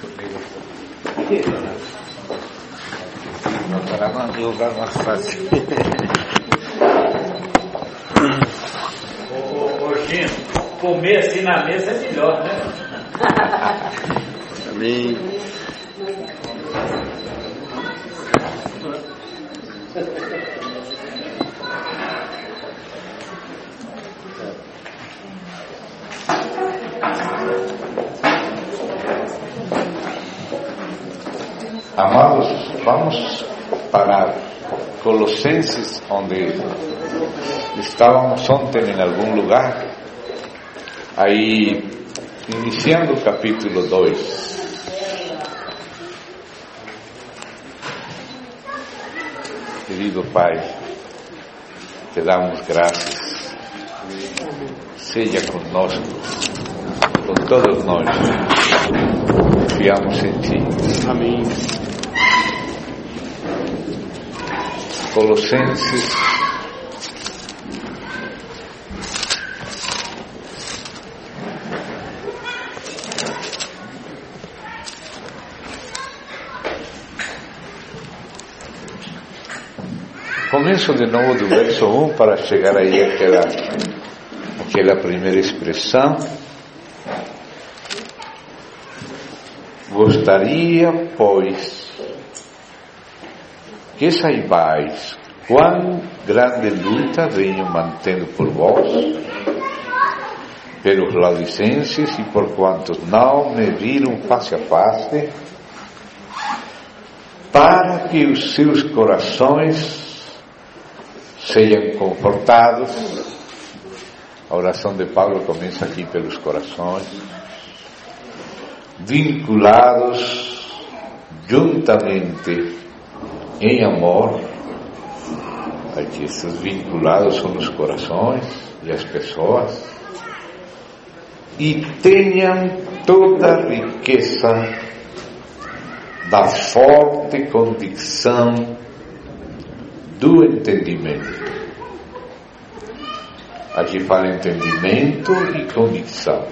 Não, para mais jogar mais fácil. Gino, comer assim na mesa é melhor, né? Amém. Amados, vamos para Colossenses, onde estávamos ontem em algum lugar, aí iniciando o capítulo 2. Querido Pai, te damos graças, seja conosco, com todos nós, confiamos em Ti. Amém. Colossenses começo de novo do verso 1 para chegar aí aquela primeira expressão. Gostaria, pois, que saibais quão grande luta venho mantendo por vós, pelos laodicenses e por quantos não me viram face a face, para que os seus corações sejam confortados. A oração de Paulo começa aqui pelos corações, vinculados juntamente em amor. Aqui esses vinculados são os corações e as pessoas, e tenham toda a riqueza da forte convicção do entendimento. Aqui fala entendimento e convicção,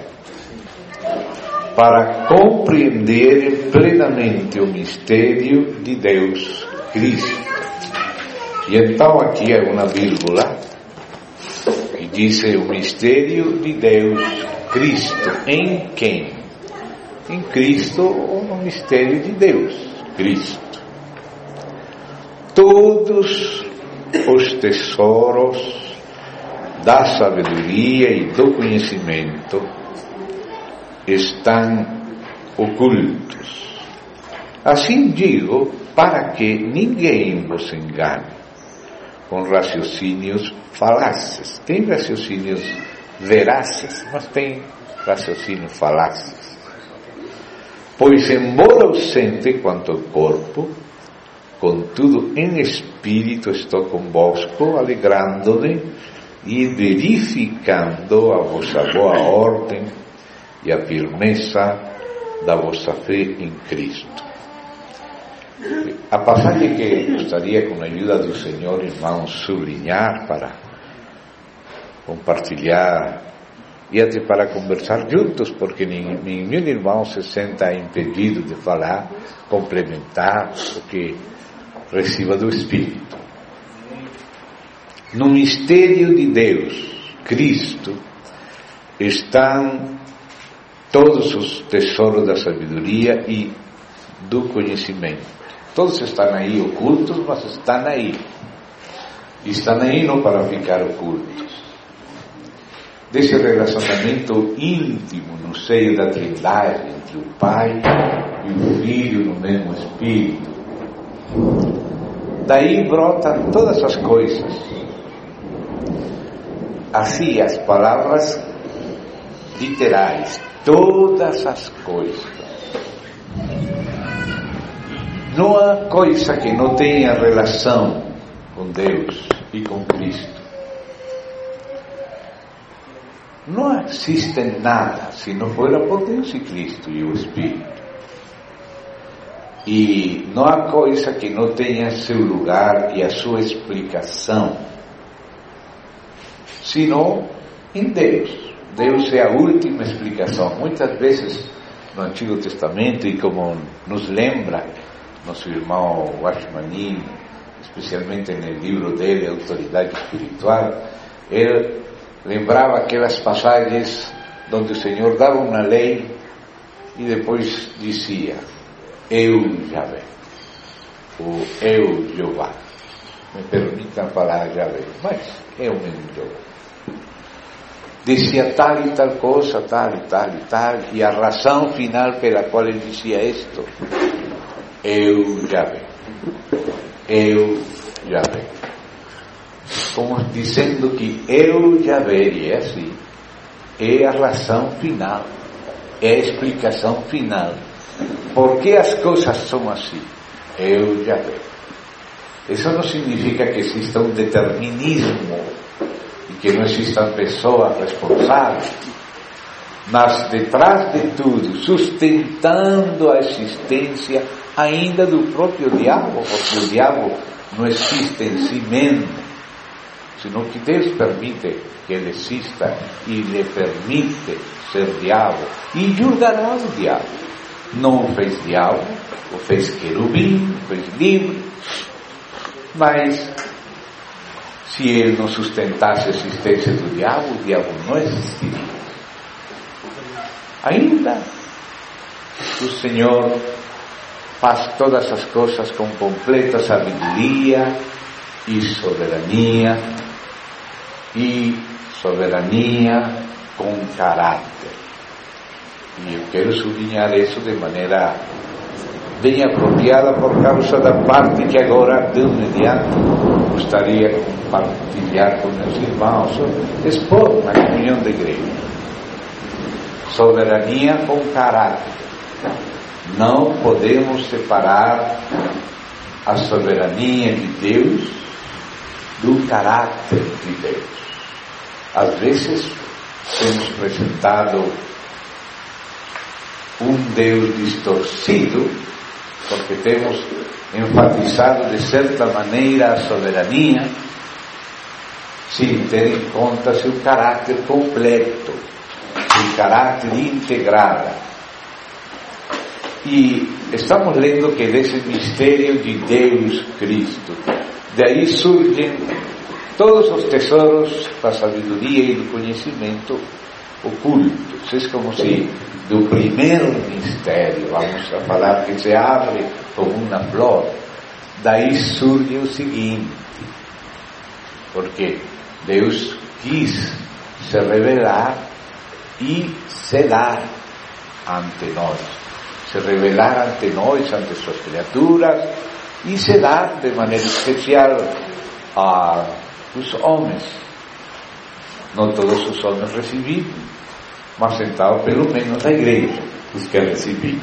para compreenderem plenamente o mistério de Deus Cristo. E então aqui é uma vírgula que diz o mistério de Deus Cristo. Em quem? Em Cristo, o mistério de Deus Cristo. Todos os tesouros da sabedoria e do conhecimento estão ocultos. Assim digo, para que ninguém vos engane com raciocínios falazes. Tem raciocínios verazes, mas tem raciocínios falazes. Pois, embora ausente quanto ao corpo, contudo em espírito estou convosco, alegrando-me e verificando a vossa boa ordem e a firmeza da vossa fé em Cristo. A passagem que gostaria, com a ajuda do Senhor, irmãos, sublinhar para compartilhar e até para conversar juntos, porque nenhum irmão se senta impedido de falar, complementar o que receba do Espírito. No mistério de Deus, Cristo, estão todos os tesouros da sabedoria e do conhecimento. Todos estão aí ocultos, mas estão aí. E estão aí não para ficar ocultos. Desse relacionamento íntimo no seio da Trindade, entre o Pai e o Filho no mesmo Espírito. Daí brotam todas as coisas. Assim, as palavras literais, todas as coisas. Não há coisa que não tenha relação com Deus e com Cristo. Não existe nada se não for por Deus e Cristo e o Espírito. E não há coisa que não tenha seu lugar e a sua explicação, senão em Deus. Deus é a última explicação. Muitas vezes no Antigo Testamento, e como nos lembra nosso irmão Washmani, especialmente no livro dele, Autoridade Espiritual, ele lembrava aquelas passagens onde o Senhor dava uma lei e depois dizia: eu Javé, ou eu Jeová. Me permitam falar Javé, mas é o mesmo Jeová. Dizia tal e tal coisa, tal e tal e tal, e a razão final pela qual ele dizia isto: eu Javé, eu Javé. Como dizendo que eu Javé, e é assim, é a razão final, é a explicação final. Por que as coisas são assim? Eu Javé. Isso não significa que exista um determinismo e que não existam pessoas responsáveis, mas detrás de tudo, sustentando a existência ainda do próprio diabo, porque o diabo não existe em si mesmo, senão que Deus permite que ele exista e lhe permite ser diabo, e julgará o diabo. Não o fez diabo, o fez querubim, o fez livre, mas se ele não sustentasse a existência do diabo, o diabo não existiria. Ainda o Senhor faz todas as coisas com completa sabedoria e soberania com caráter. E eu quero sublinhar isso de maneira bem apropriada por causa da parte que agora, Deus mediante, gostaria de compartilhar com meus irmãos, expor na comunhão da igreja. Soberania com caráter. Não podemos separar a soberania de Deus do caráter de Deus. Às vezes temos apresentado um Deus distorcido, porque temos enfatizado de certa maneira a soberania, sem ter em conta seu caráter completo, seu caráter integrado. E estamos lendo que desse mistério de Deus Cristo, daí surgem todos os tesouros da sabedoria e do conhecimento ocultos. É como se do primeiro mistério, vamos a falar, que se abre como uma flor, daí surge o seguinte: porque Deus quis se revelar e se dar ante nós, se revelar ante nós, ante suas criaturas, e se dar de maneira especial a os homens. Não todos os homens recebidos, mas então pelo menos a igreja, os que recebiam.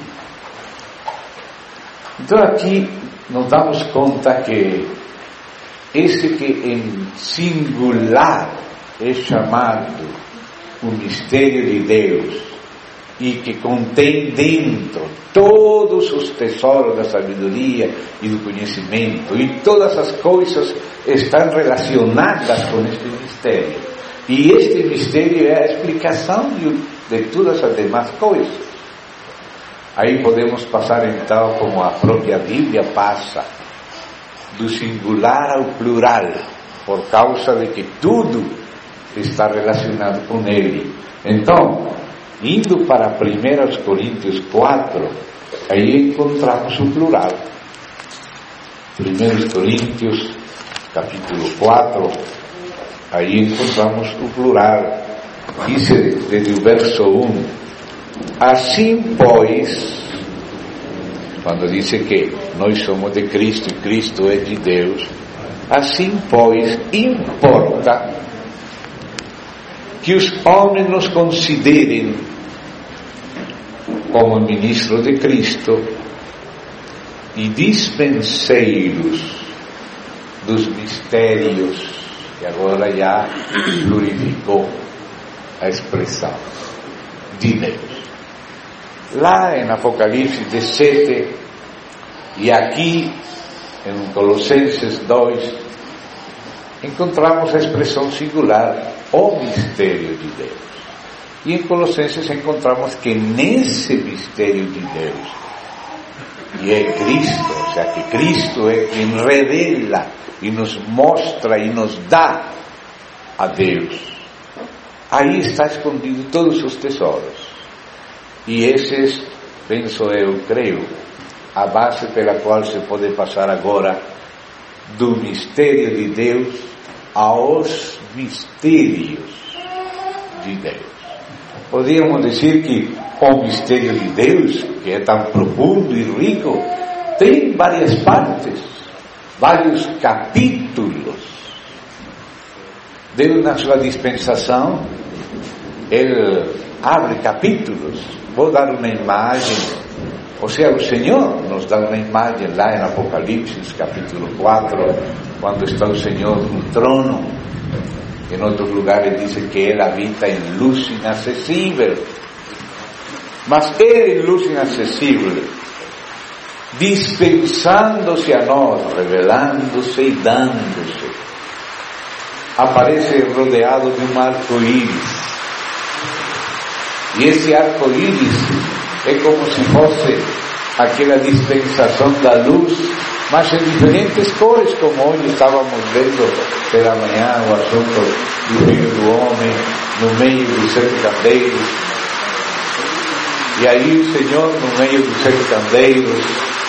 Então aqui nos damos conta que esse que em singular é chamado o mistério de Deus e que contém dentro todos os tesouros da sabedoria e do conhecimento, e todas as coisas estão relacionadas com este mistério, e este mistério é a explicação de todas as demais coisas. Aí podemos passar então, como a própria Bíblia passa, do singular ao plural, por causa de que tudo está relacionado com ele. Então, indo para 1 Coríntios 4, aí encontramos o plural. 1 Coríntios capítulo 4, aí encontramos o plural. Diz desde o verso 1: assim pois, quando diz que nós somos de Cristo e Cristo é de Deus, assim pois importa que os homens nos considerem como ministros de Cristo e dispenseiros dos mistérios, que agora já glorificou a expressão de Deus. Lá em Apocalipse 17 e aqui em Colossenses 2 encontramos a expressão singular, o mistério de Deus. E em Colossenses encontramos que nesse mistério de Deus, e é Cristo, ou seja, que Cristo é quem revela e nos mostra e nos dá a Deus. Aí está escondido todos os tesouros. E esses, penso eu, creio, a base pela qual se pode passar agora do mistério de Deus aos mistérios de Deus. Podíamos dizer que o mistério de Deus, que é tão profundo e rico, tem várias partes, vários capítulos. Deus, na sua dispensação, Ele abre capítulos. Vou dar uma imagem, ou seja, o Senhor nos dá uma imagem lá em Apocalipse, capítulo 4, quando está o Senhor no trono. Em outros lugares diz que Ele habita em luz inacessível. Mas Ele, em luz inacessível, dispensando-se a nós, revelando-se e dando-se, aparece rodeado de um arco-íris. E esse arco-íris é como se fosse aquela dispensação da luz, mas em diferentes cores, como hoje estávamos vendo pela manhã o assunto do Filho do Homem no meio dos 7 candeiros. E aí o Senhor no meio dos 7 candeiros,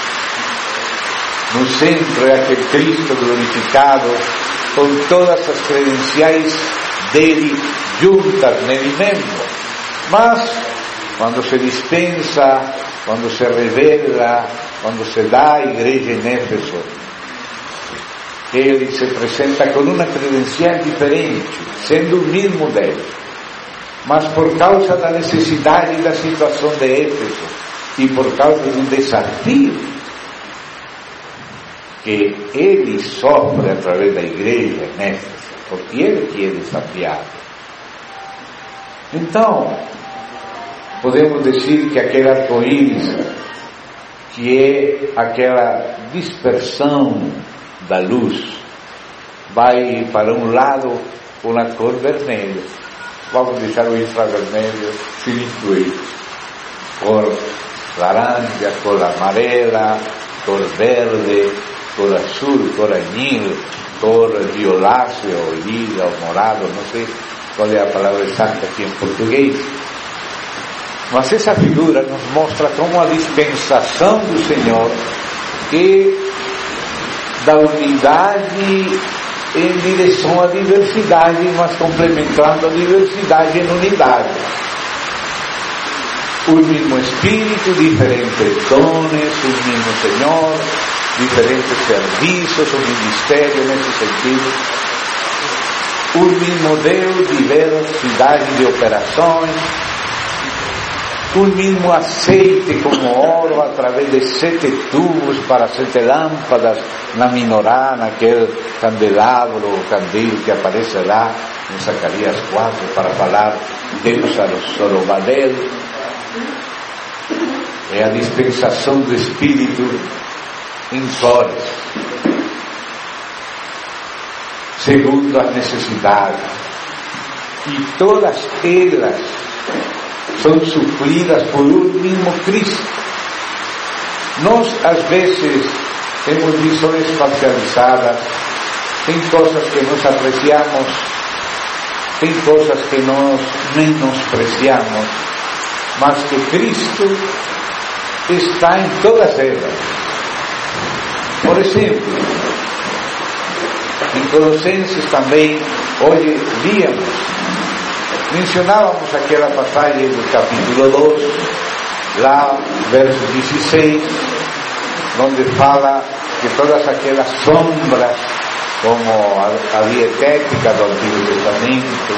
no centro é aquele Cristo glorificado, com todas as credenciais dele juntas nele mesmo. Mas quando se dispensa, quando se revela, quando se dá à igreja em Éfeso, ele se apresenta com uma credencial diferente, sendo o mesmo Deus. Mas por causa da necessidade da situação de Éfeso e por causa de um desafio que ele sofre através da igreja em Éfeso, porque ele que é desafiado. Então, podemos dizer que aquele arco-íris, que é aquela dispersão da luz, vai para um lado com a cor vermelha. Vamos deixar o infravermelho sem incluir. Cor laranja, cor amarela, cor verde, cor azul, cor anil, cor violáceo, lila ou morado, não sei qual é a palavra exata aqui em português. Mas essa figura nos mostra como a dispensação do Senhor é da unidade em direção à diversidade, mas complementando a diversidade em unidade. O mesmo Espírito, diferentes dones, o mesmo Senhor, diferentes serviços, o ministério nesse sentido. O mesmo Deus, diversidade de operações. O mesmo aceite como ouro através de 7 tubos para 7 lâmpadas na menorá, naquele candelabro, o candeeiro que aparece lá em Zacarias 4 para falar Deus a Zorobabel. É a dispensação do Espírito em cores, segundo as necessidades, e todas elas são supridas por um mesmo Cristo. Nós, às vezes, temos visões parcializadas, tem coisas que nós apreciamos, tem coisas que nós menospreciamos, mas que Cristo está em todas elas. Por exemplo, em Colossenses também, hoje víamos, mencionávamos aquela passagem do capítulo 2, lá, verso 16, onde fala que todas aquelas sombras, como a dietética do Antigo Testamento,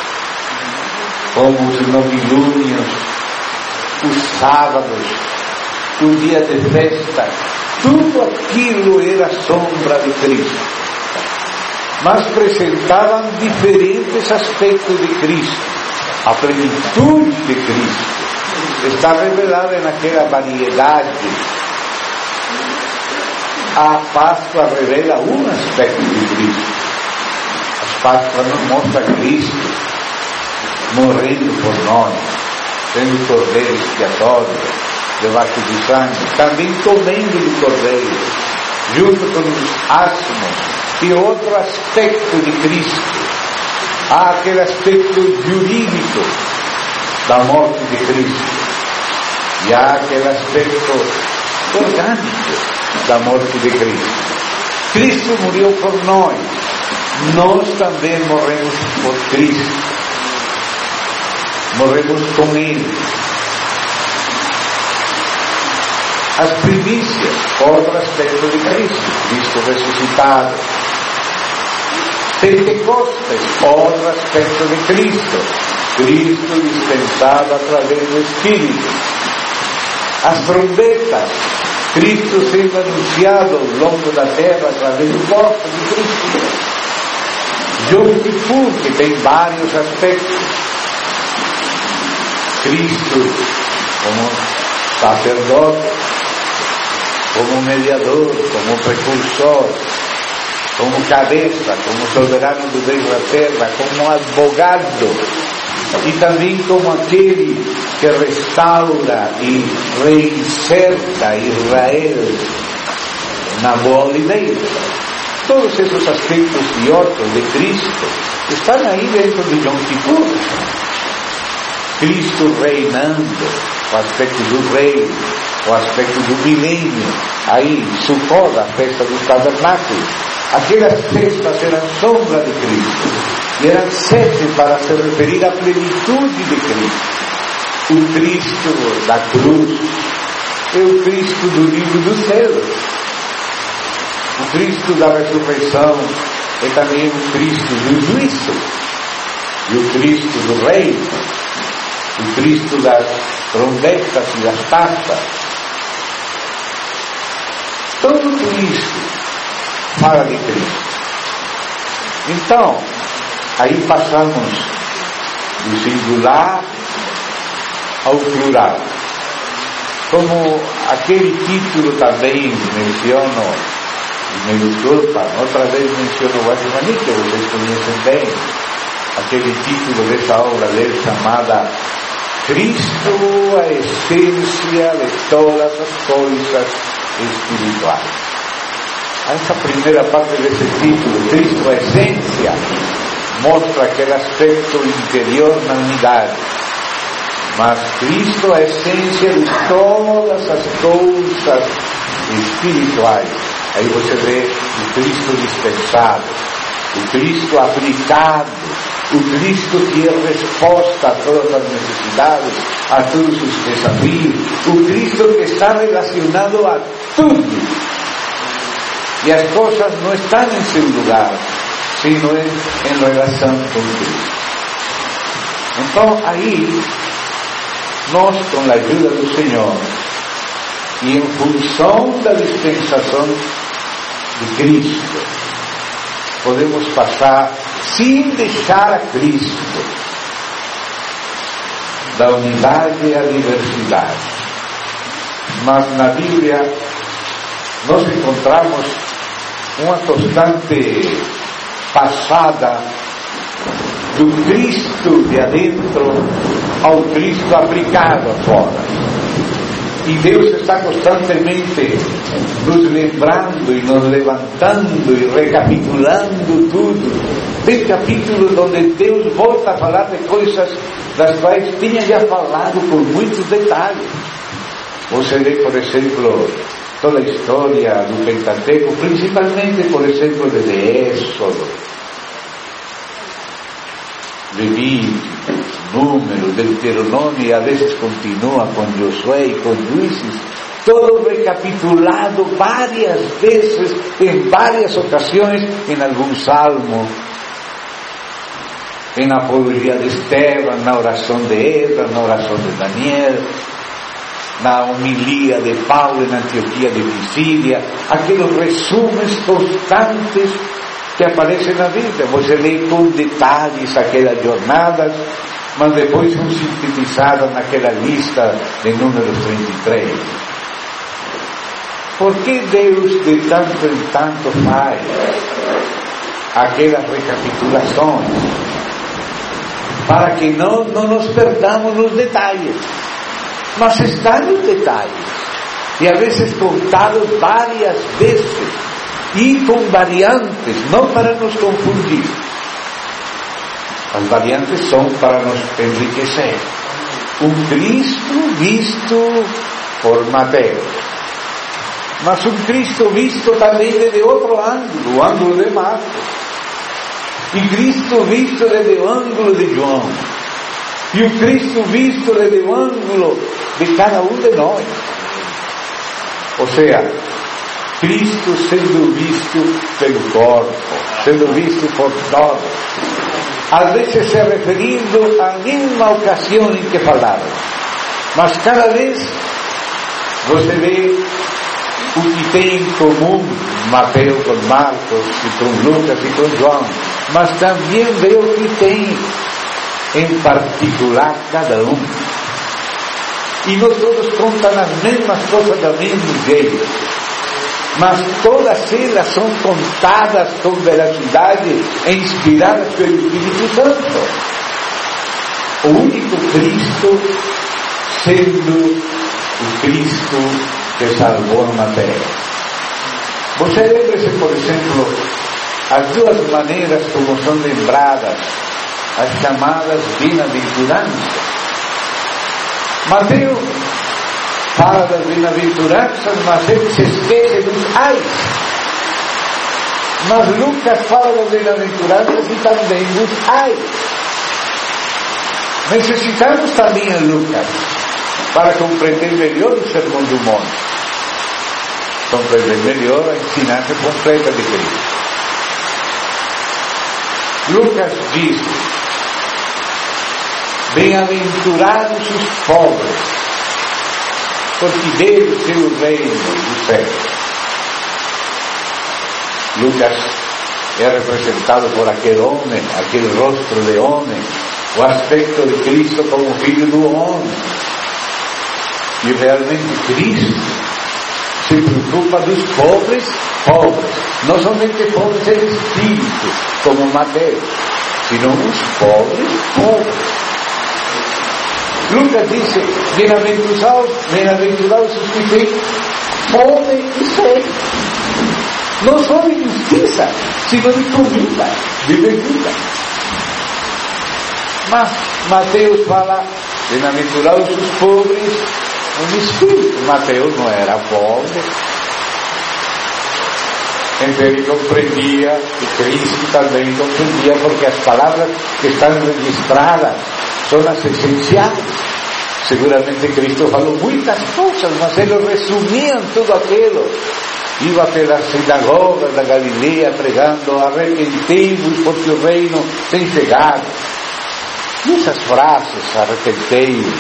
como os novilúnios, os sábados, os dias de festa, tudo aquilo era sombra de Cristo. Mas apresentavam diferentes aspectos de Cristo. A plenitude de Cristo está revelada naquela variedade. A Páscoa revela um aspecto de Cristo. As Páscoas nos mostram Cristo morrendo por nós, sendo cordeiro expiatório, debaixo do sangue, também comendo do cordeiro, junto com os asmos, e outro aspecto de Cristo. Há aquele aspecto jurídico da morte de Cristo, e há aquele aspecto orgânico da morte de Cristo. Cristo morreu por nós, nós também morremos por Cristo, morremos com Ele. As primícias, outro aspecto de Cristo, Cristo ressuscitado. Pentecostes, outro aspecto de Cristo, Cristo dispensado através do Espírito. As trombetas, Cristo sendo anunciado ao longo da terra através do corpo de Cristo. Yom Kippur, que tem vários aspectos. Cristo como sacerdote, como mediador, como precursor, como cabeça, como soberano do Deus da terra, como advogado, e também como aquele que restaura e reinserta Israel na boa oliveira. Todos esses aspectos e outros de Cristo estão aí dentro de Yom Kippur. Cristo reinando, o aspecto do rei, o aspecto do milênio, aí Sukkot, a festa dos tabernáculos. Aquelas festas eram sombra de Cristo, e eram 7 para se referir à plenitude de Cristo. O Cristo da cruz é o Cristo do livro do céu. O Cristo da ressurreição é também o Cristo do juízo, e o Cristo do reino, o Cristo das trombetas e das taças. Tudo isso fala de Cristo. Então, aí passamos do singular ao plural. Como aquele título também menciono, me desculpa, outra vez menciono o Guatemala, que vocês conhecem bem, aquele título dessa obra dele chamada Cristo, a essência de todas as coisas espirituais. Essa primeira parte desse título, Cristo, a essência, mostra aquele aspecto interior na unidade. Mas Cristo, a essência de todas as coisas espirituais. Aí você vê o Cristo dispensado, o Cristo aplicado, o Cristo que é resposta a todas as necessidades, a todos os desafios, o Cristo que está relacionado a tudo. E as coisas não estão em seu lugar, sino em relação com Cristo. Então aí, nós com a ajuda do Senhor, e em função da dispensação de Cristo, podemos passar sem deixar a Cristo da unidade à diversidade. Mas na Bíblia nós encontramos uma constante passada do Cristo de adentro ao Cristo aplicado fora. E Deus está constantemente nos lembrando e nos levantando e recapitulando tudo. Tem capítulos onde Deus volta a falar de coisas das quais tinha já falado com muitos detalhes. Você vê, por exemplo, toda a história do Pentateuco, principalmente, por exemplo, de Êxodo, Levítico, Número, Deuteronômio, e a vezes continua com Josué e com Juízes, todo recapitulado várias vezes, em várias ocasiões, em algum salmo, em apologia de Esteban, na oração de Esdras, na oração de Daniel, na homilia de Paulo na Antioquia de Pisídia, aqueles resumos constantes que aparecem na Bíblia. Você lê com detalhes aquelas jornadas, mas depois são sintetizadas naquela lista de Números 33. Por que Deus de tanto em tanto faz aquelas recapitulações? para que não nos perdamos nos detalhes. Mas está nos detalhes, e às vezes contados várias vezes, e com variantes, não para nos confundir. As variantes são para nos enriquecer. Um Cristo visto por Mateus, mas um Cristo visto também desde outro ângulo, o ângulo de Marcos, e Cristo visto desde o ângulo de João, e o Cristo visto desde o ângulo de cada um de nós. Ou seja, Cristo sendo visto pelo corpo, sendo visto por todos, às vezes se referindo à mesma ocasião em que falaram, mas cada vez você vê o que tem em comum Mateus com Marcos, e com Lucas e com João, mas também vê o que tem em particular cada um. E não todos contam as mesmas coisas do mesmo jeito, mas todas elas são contadas com veracidade e inspiradas pelo Espírito Santo. O único Cristo sendo o Cristo que salvou Mateus. Você lembra-se, por exemplo, as duas maneiras como são lembradas as chamadas bem-aventuranças. Mateus fala das bem-aventuranças, mas ele se esquece dos ais. Mas Lucas fala das bem-aventuranças e também dos ais. Necessitamos também a Lucas para compreender melhor o Sermão do Monte, compreender melhor a ensinança completa de Cristo. Lucas diz: bem-aventurados os pobres, porque deles é o reino do céu. Lucas é representado por aquele homem, aquele rosto de homem, o aspecto de Cristo como filho do homem. E realmente Cristo se preocupa dos pobres, não somente pobres de espírito, como Mateus, sino os pobres. Lucas diz: bem-aventurados os que têm fome e sede, não só de justiça, sino de comida, de bebida. Mas Mateus fala: bem-aventurados os pobres em espírito. Mateus não era pobre, então ele compreendia, e Cristo também compreendia, porque as palavras que estão registradas são as essenciais. Seguramente Cristo falou muitas coisas, mas ele resumia tudo aquilo. Iba pelas sinagogas da Galileia pregando: arrependei-vos, porque o reino tem chegado. E essas frases: arrependei-vos,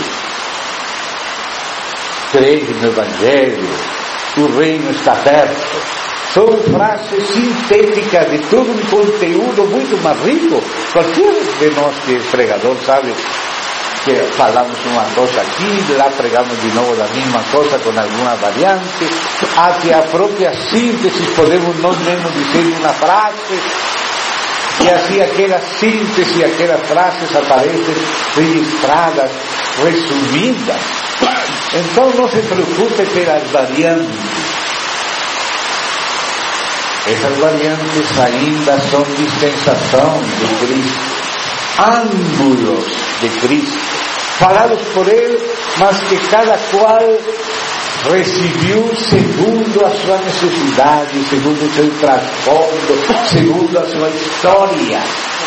crede no Evangelho, o reino está perto, são frases sintéticas de todo um conteúdo muito mais rico. Qualquer de nós que é pregador sabe que falamos uma coisa aqui, lá pregamos de novo a mesma coisa com alguma variante, até a própria síntese podemos nós mesmos dizer uma frase, e assim aquela síntese, aquelas frases aparecem registradas, resumidas. Então não se preocupe pelas variantes. Essas variantes ainda são dispensação de Cristo, ângulos de Cristo, falados por Ele, mas que cada qual recebeu segundo a sua necessidade, segundo o seu transpondo, segundo a sua história.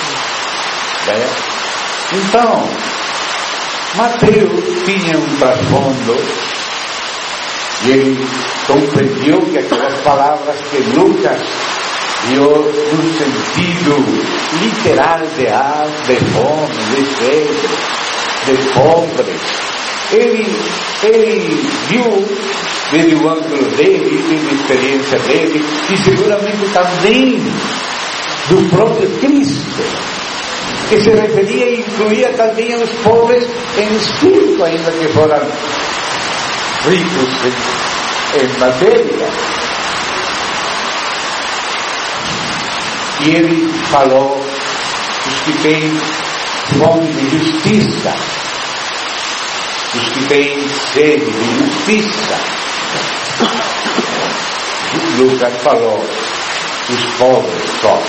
Então, Mateus tinha um transpondo, e ele compreendeu que aquelas palavras que Lucas deu no sentido literal de fome, de sede, de pobres, ele viu desde o ângulo dele, desde a experiência dele, e seguramente também do próprio Cristo, que se referia e incluía também aos pobres em espírito, ainda que foram ricos em matéria. E ele falou: os que têm fome de justiça, os que têm sede de justiça. Lucas falou, os pobres só.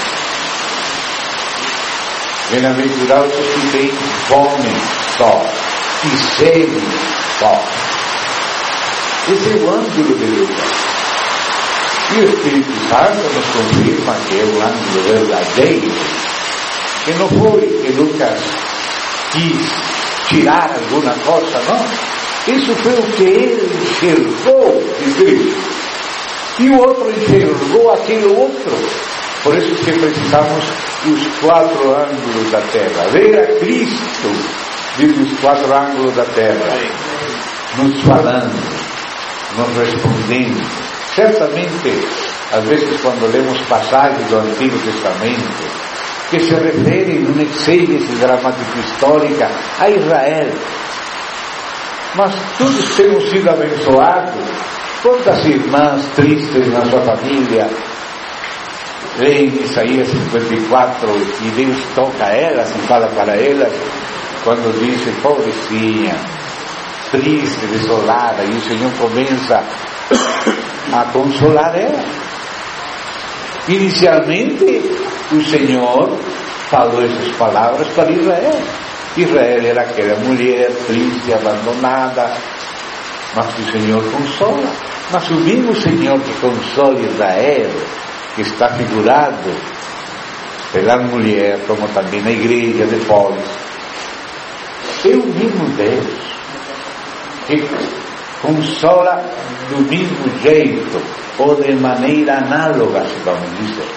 Bem-aventurados os que têm fome só e sede só. Esse é o ângulo de Lucas. E o Espírito Santo nos confirma que é o ângulo verdadeiro, que não foi que Lucas quis tirar alguma coisa, não. Isso foi o que ele enxergou de Cristo. E o outro enxergou aquele outro. Por isso que precisamos os 4 ângulos da terra. Ver a Cristo desde os 4 ângulos da terra, nos falando, nos respondendo. Certamente, às vezes quando lemos passagens do Antigo Testamento que se referem numa exégese dramática histórica a Israel, mas todos temos sido abençoados. Quantas irmãs tristes na sua família leem Isaías 54 e Deus toca a elas e fala para elas quando dizem, pobrecinha, triste, desolada, e o Senhor começa a consolar ela. Inicialmente o Senhor falou essas palavras para Israel. Israel era aquela mulher triste, abandonada, mas o Senhor consola. Mas o mesmo Senhor que consola Israel, que está figurado pela mulher, como também na igreja depois, é o mesmo Deus que consola do mesmo jeito, ou de maneira análoga, se vamos dizer.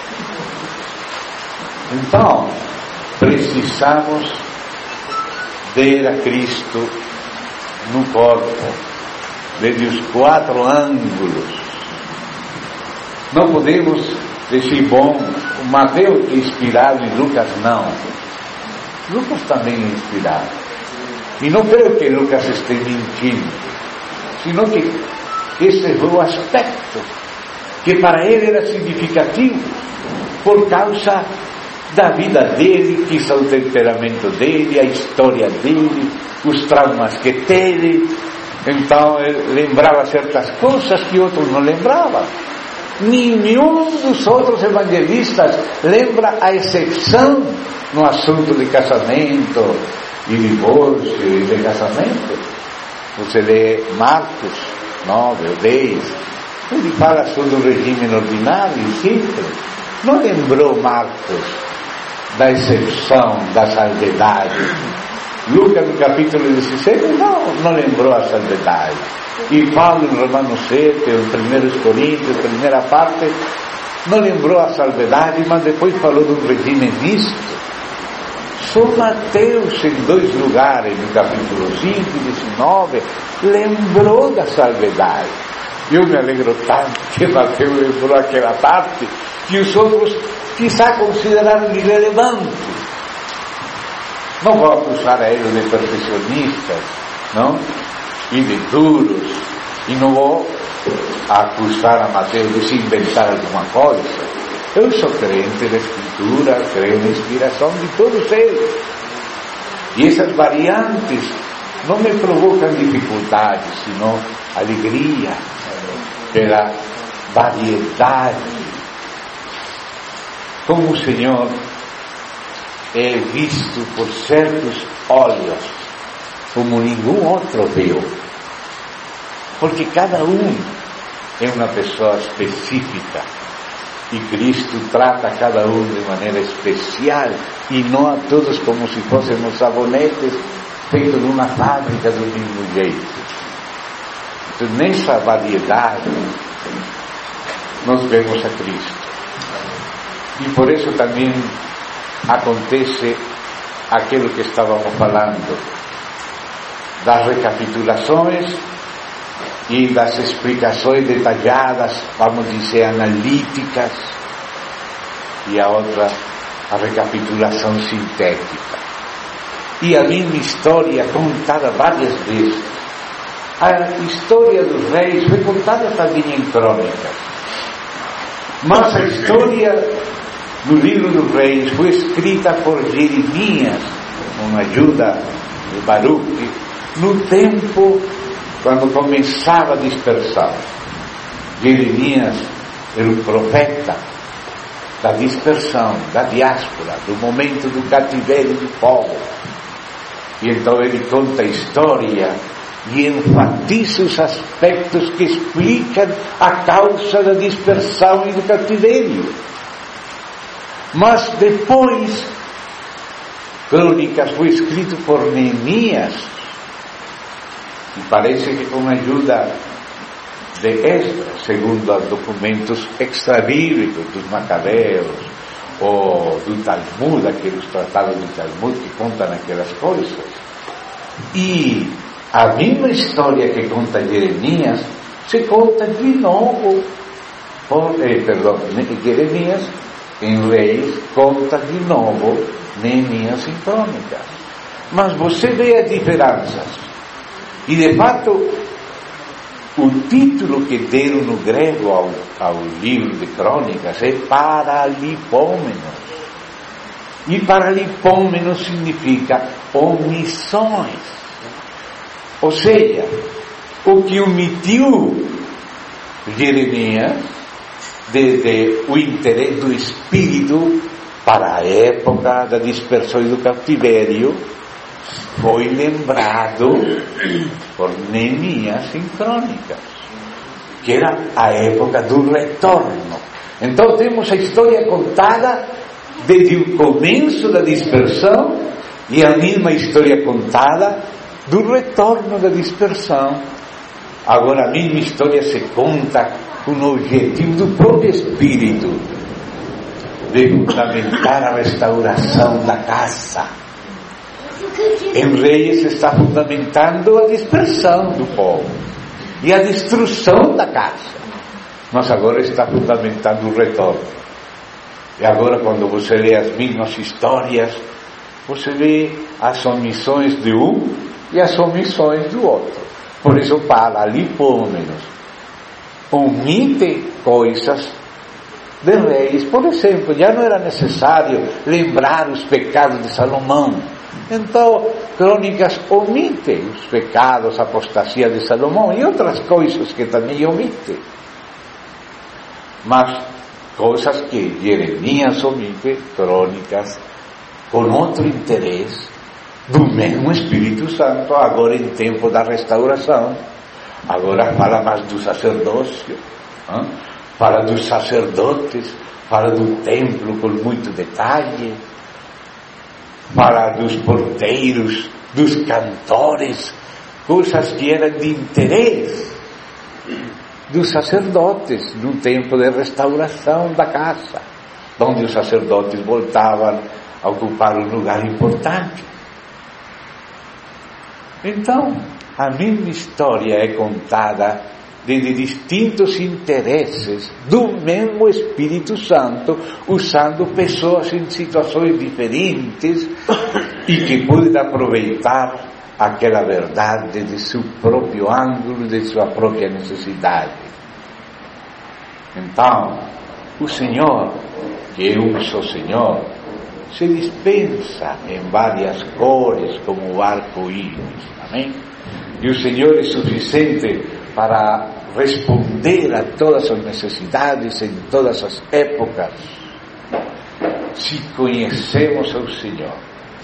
Então, precisamos ver a Cristo no corpo, desde os 4 ângulos. Não podemos dizer, bom, o Mateus é inspirado e Lucas não. Lucas também é inspirado. E não creio que Lucas esteja mentindo, sino que esse é o aspecto que para ele era significativo, por causa da vida dele, quizá o temperamento dele, a história dele, os traumas que teve. Então ele lembrava certas coisas que outros não lembravam. Nenhum dos outros evangelistas lembra, a exceção no assunto de casamento e divórcio e de casamento. Você lê Marcos 9 ou 10, ele fala sobre o regime ordinário e simples. Não lembrou Marcos da exceção, da salvedade. Lucas no capítulo 16 não lembrou a salvedade. E Paulo em Romanos 7, em 1 Coríntios, primeira parte, não lembrou a salvedade, mas depois falou do regime misto. Só Mateus, em 2 lugares, no capítulo 5 e 19, lembrou da salvedade. Eu me alegro tanto que Mateus lembrou aquela parte que os outros quizá consideraram irrelevante. Não vou acusar a ele de perfeccionistas, não? E de duros, e não vou acusar a Mateus de se inventar alguma coisa. Eu sou crente da Escritura, creio na inspiração de todos eles. E essas variantes não me provocam dificuldades, senão alegria pela variedade. Como o Senhor é visto por certos olhos, como nenhum outro viu. Porque cada um é uma pessoa específica. E Cristo trata a cada um de maneira especial, e não a todos como se fôssemos sabonetes feitos numa fábrica do mesmo jeito. Então, nessa variedade, nós vemos a Cristo. E por isso também acontece aquilo que estávamos falando, das recapitulações e das explicações detalhadas, vamos dizer, analíticas, e a outra, a recapitulação sintética. E a mesma história contada várias vezes. A história dos reis foi contada também em crônicas, mas a história do livro dos reis foi escrita por Jeremias com a ajuda de Baruch, no tempo quando começava a dispersão. Jeremias era o profeta da dispersão, da diáspora, do momento do cativeiro do povo. E então ele conta a história e enfatiza os aspectos que explicam a causa da dispersão e do cativerio. Mas depois, Crônicas foi escrito por Neemias, e parece que com a ajuda de Esdras, segundo os documentos extrabíblicos dos Macabeus, ou do Talmud, aqueles tratados do Talmud que contam aquelas coisas. E a mesma história que conta Jeremias se conta de novo Jeremias em Reis conta de novo Neemias em Crônicas. Mas você vê as diferenças. E de fato, o título que deram no grego ao livro de Crônicas é Paralipômenos. E Paralipômenos significa omissões. Ou seja, o que omitiu Jeremias desde o interesse do Espírito para a época da dispersão e do cativerio foi lembrado por Neemias em Crônicas, que era a época do retorno. Então temos a história contada desde o começo da dispersão e a mesma história contada do retorno da dispersão. Agora a mesma história se conta com o objetivo do próprio Espírito de fundamentar a restauração da casa. Em Reis está fundamentando a dispersão do povo e a destruição da casa, mas agora está fundamentando o retorno. E agora, quando você lê as mesmas histórias, você vê as omissões de um e as omissões do outro. Por isso, Paralipômenos omite coisas de Reis. Por exemplo, já não era necessário lembrar os pecados de Salomão. Então, Crônicas omite os pecados, a apostasia de Salomão e outras coisas que também omite. Mas coisas que Jeremias omite, Crônicas, com outro interesse, do mesmo Espírito Santo, agora em tempo da restauração. Agora fala mais do sacerdócio, fala dos sacerdotes, fala do templo com muito detalhe, fala dos porteiros, dos cantores, coisas que eram de interesse dos sacerdotes no tempo de restauração da casa, onde os sacerdotes voltavam a ocupar um lugar importante. Então, a mesma história é contada de distintos interesses do mesmo Espírito Santo, usando pessoas em situações diferentes e que podem aproveitar aquela verdade de seu próprio ângulo, de sua própria necessidade. Então, o Senhor, que é um só Senhor, se dispensa em várias cores como o arco-íris. Amém? E o Senhor é suficiente para responder a todas as necessidades em todas as épocas, se conhecemos ao Senhor.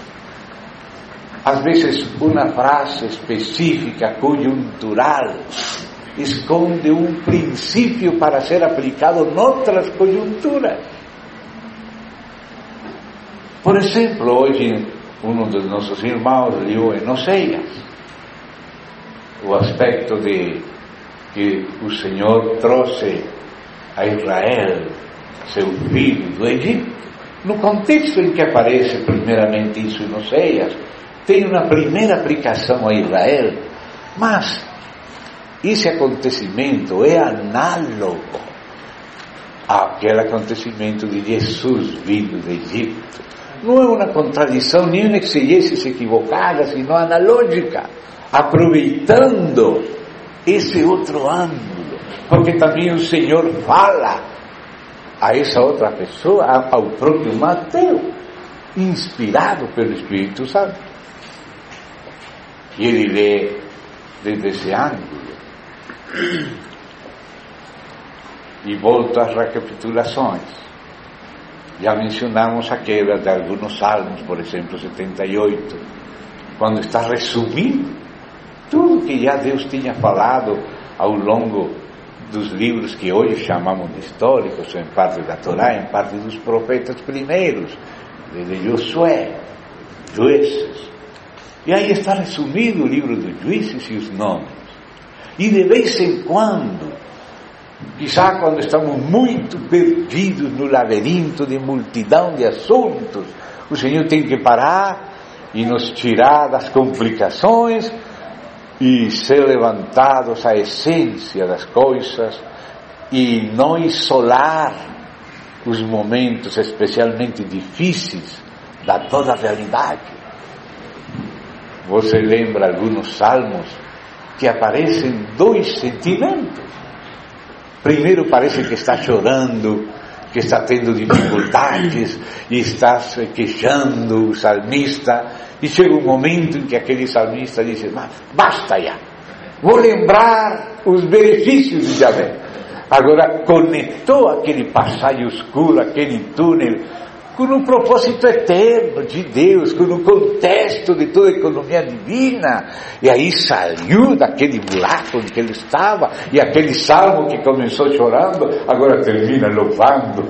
Às vezes uma frase específica, conjuntural, esconde um princípio para ser aplicado em outras conjunturas. Por exemplo, hoje um dos nossos irmãos leu em Oséias o aspecto de que o Senhor trouxe a Israel, seu filho, do Egito. No contexto em que aparece primeiramente isso em Oséias, tem uma primeira aplicação a Israel, mas esse acontecimento é análogo àquele acontecimento de Jesus vindo do Egito. Não é uma contradição, nem uma exegese equivocada, sino analógica, aproveitando esse outro ângulo, porque também o Senhor fala a essa outra pessoa, ao próprio Mateus, inspirado pelo Espírito Santo. E ele lê desde esse ângulo. E volto às recapitulações. Já mencionamos aquela de alguns salmos, por exemplo, 78, quando está resumindo tudo que já Deus tinha falado ao longo dos livros que hoje chamamos de históricos, em parte da Torá, em parte dos profetas primeiros, de Josué, Juízes. E aí está resumido o livro dos Juízes e os nomes. E de vez em quando, quizá quando estamos muito perdidos no labirinto de multidão de assuntos, o Senhor tem que parar e nos tirar das complicações e ser levantados à essência das coisas e não isolar os momentos especialmente difíceis da toda a realidade. Você lembra alguns salmos que aparecem dois sentimentos? Primeiro parece que está chorando, que está tendo dificuldades e está se queixando o salmista, e chega um momento em que aquele salmista diz: basta já, vou lembrar os benefícios de Yahvé. Agora conectou aquele passaggio escuro, aquele túnel, com um propósito eterno de Deus, com um contexto de toda a economia divina, e aí saiu daquele buraco em que ele estava, e aquele salmo que começou chorando, agora termina louvando,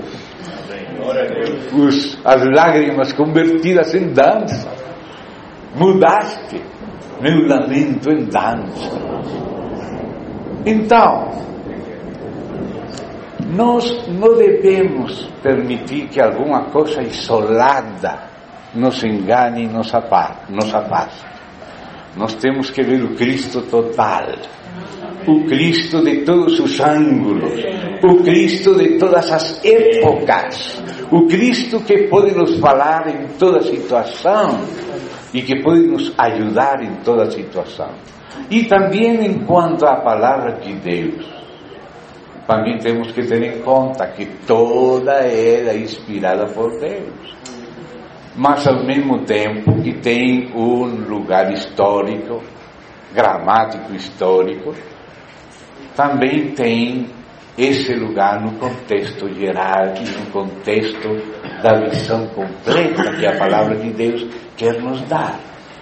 as lágrimas convertidas em dança. Mudaste meu lamento em dança. Então, nós não devemos permitir que alguma coisa isolada nos engane e nos afaste. Nós temos que ver o Cristo total, o Cristo de todos os ângulos, o Cristo de todas as épocas, o Cristo que pode nos falar em toda situação e que pode nos ajudar em toda situação. E também enquanto à palavra de Deus, também temos que ter em conta que toda ela é inspirada por Deus, mas ao mesmo tempo que tem um lugar histórico, gramático histórico, também tem esse lugar no contexto geral e no contexto da visão completa que a palavra de Deus quer nos dar.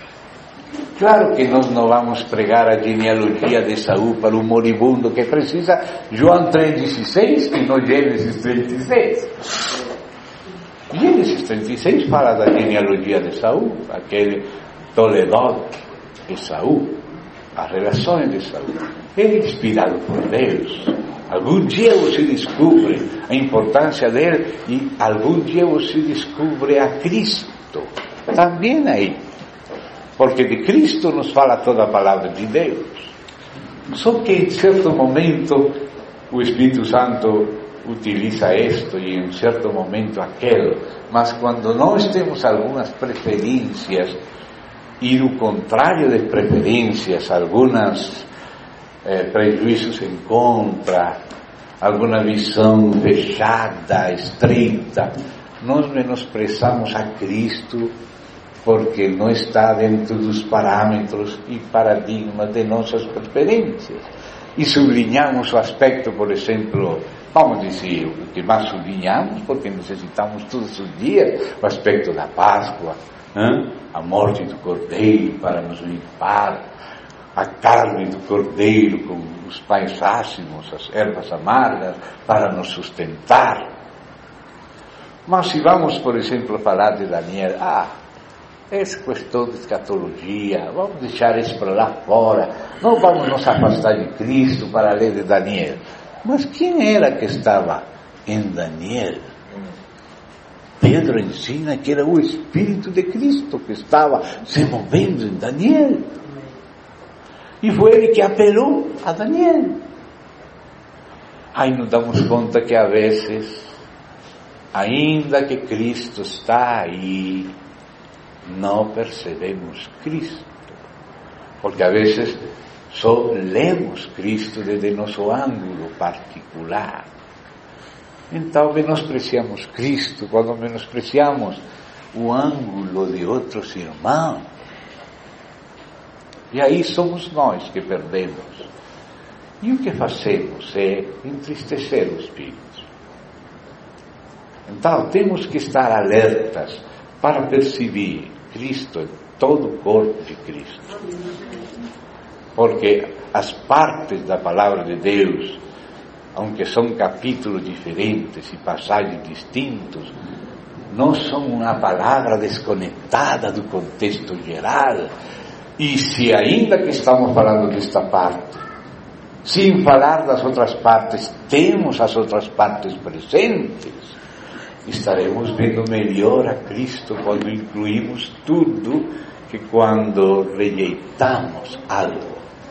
Claro que nós não vamos pregar a genealogia de Saul para o moribundo que precisa João 3,16 e não Gênesis 36. Gênesis 36 fala da genealogia de Saul, aquele Toledó de Saul, as relações de Saul. Ele é inspirado por Deus. Algum dia você descobre a importância dele e algum dia você descobre a Cristo. Também aí. Porque de Cristo nos fala toda a palavra de Deus. Só que em certo momento o Espírito Santo utiliza isto e em certo momento aquele. Mas quando nós temos algumas preferências e o contrário de preferências, algumas prejuízos em contra, alguma visão fechada, estreita, nós menosprezamos a Cristo porque não está dentro dos parâmetros e paradigmas de nossas preferências. E sublinhamos o aspecto, por exemplo, vamos dizer, o que mais sublinhamos, porque necessitamos todos os dias, o aspecto da Páscoa, a morte do Cordeiro para nos limpar, a carne do Cordeiro com os pães ácimos, as ervas amargas para nos sustentar. Mas se vamos, por exemplo, falar de Daniel, essa questão de escatologia, vamos deixar isso para lá fora, não vamos nos afastar de Cristo para ler de Daniel. Mas quem era que estava em Daniel? Pedro ensina que era o Espírito de Cristo que estava se movendo em Daniel. E foi ele que apelou a Daniel. Aí nos damos conta que a vezes, ainda que Cristo está aí, não percebemos Cristo. Porque a vezes só lemos Cristo desde nosso ângulo particular. Então menospreciamos Cristo quando menospreciamos o ângulo de outros irmãos. E aí somos nós que perdemos. E o que fazemos é entristecer o Espírito. Então temos que estar alertas para perceber Cristo em todo o corpo de Cristo. Porque as partes da palavra de Deus, aunque são capítulos diferentes e passagens distintos, não são uma palavra desconectada do contexto geral. E se ainda que estamos falando desta parte, sem falar das outras partes, temos as outras partes presentes, estaremos vendo melhor a Cristo quando incluímos tudo que quando rejeitamos algo.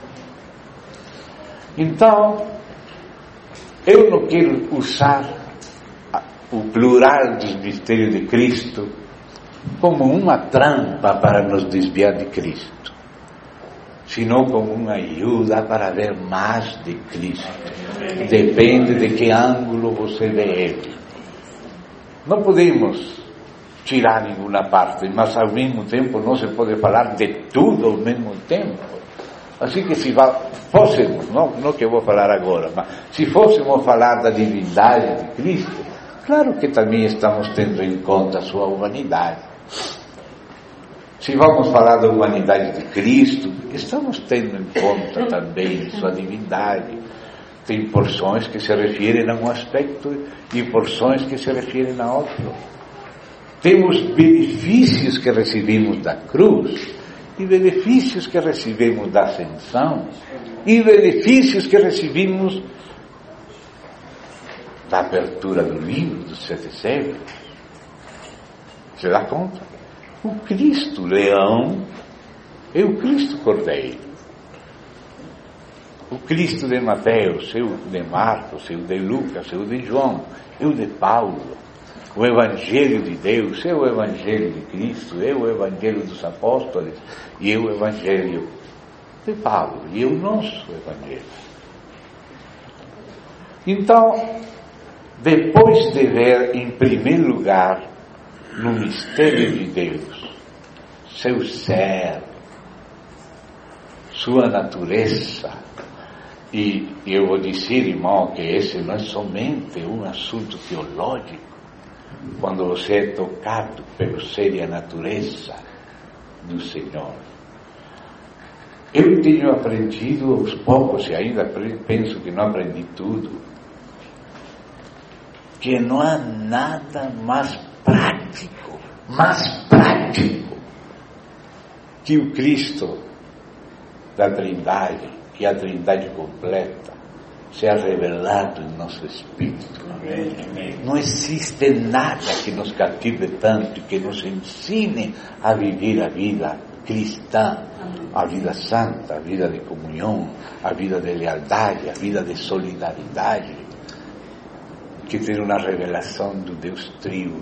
Então, eu não quero usar o plural dos mistérios de Cristo como uma trampa para nos desviar de Cristo, senão como uma ajuda para ver mais de Cristo. Depende de que ângulo você vê Ele. Não podemos tirar nenhuma parte, mas ao mesmo tempo não se pode falar de tudo ao mesmo tempo. Assim que se fôssemos, não que eu vou falar agora, mas se fôssemos falar da divindade de Cristo, claro que também estamos tendo em conta a sua humanidade. Se vamos falar da humanidade de Cristo, estamos tendo em conta também sua divindade. Tem porções que se referem a um aspecto e porções que se referem a outro. Temos benefícios que recebemos da cruz e benefícios que recebemos da ascensão e benefícios que recebemos da abertura do livro dos 7 séculos. Se dá conta? O Cristo leão é o Cristo cordeiro. O Cristo de Mateus é o de Marcos, é o de Lucas, é o de João, é o de Paulo. O Evangelho de Deus é o Evangelho de Cristo, é o Evangelho dos Apóstolos e é o Evangelho de Paulo, e é o nosso Evangelho. Então, depois de ver, em primeiro lugar, no mistério de Deus, seu ser, sua natureza, e eu vou dizer, irmão, que esse não é somente um assunto teológico, quando você é tocado pelo ser e a natureza do Senhor. Eu tenho aprendido aos poucos, e ainda penso que não aprendi tudo, que não há nada mais prático que o Cristo da Trindade, que a Trindade completa, seja revelado em nosso espírito. Amém. Não existe nada que nos cative tanto, que nos ensine a viver a vida cristã, a vida santa, a vida de comunhão, a vida de lealdade, a vida de solidariedade, que ter uma revelação do Deus Trino.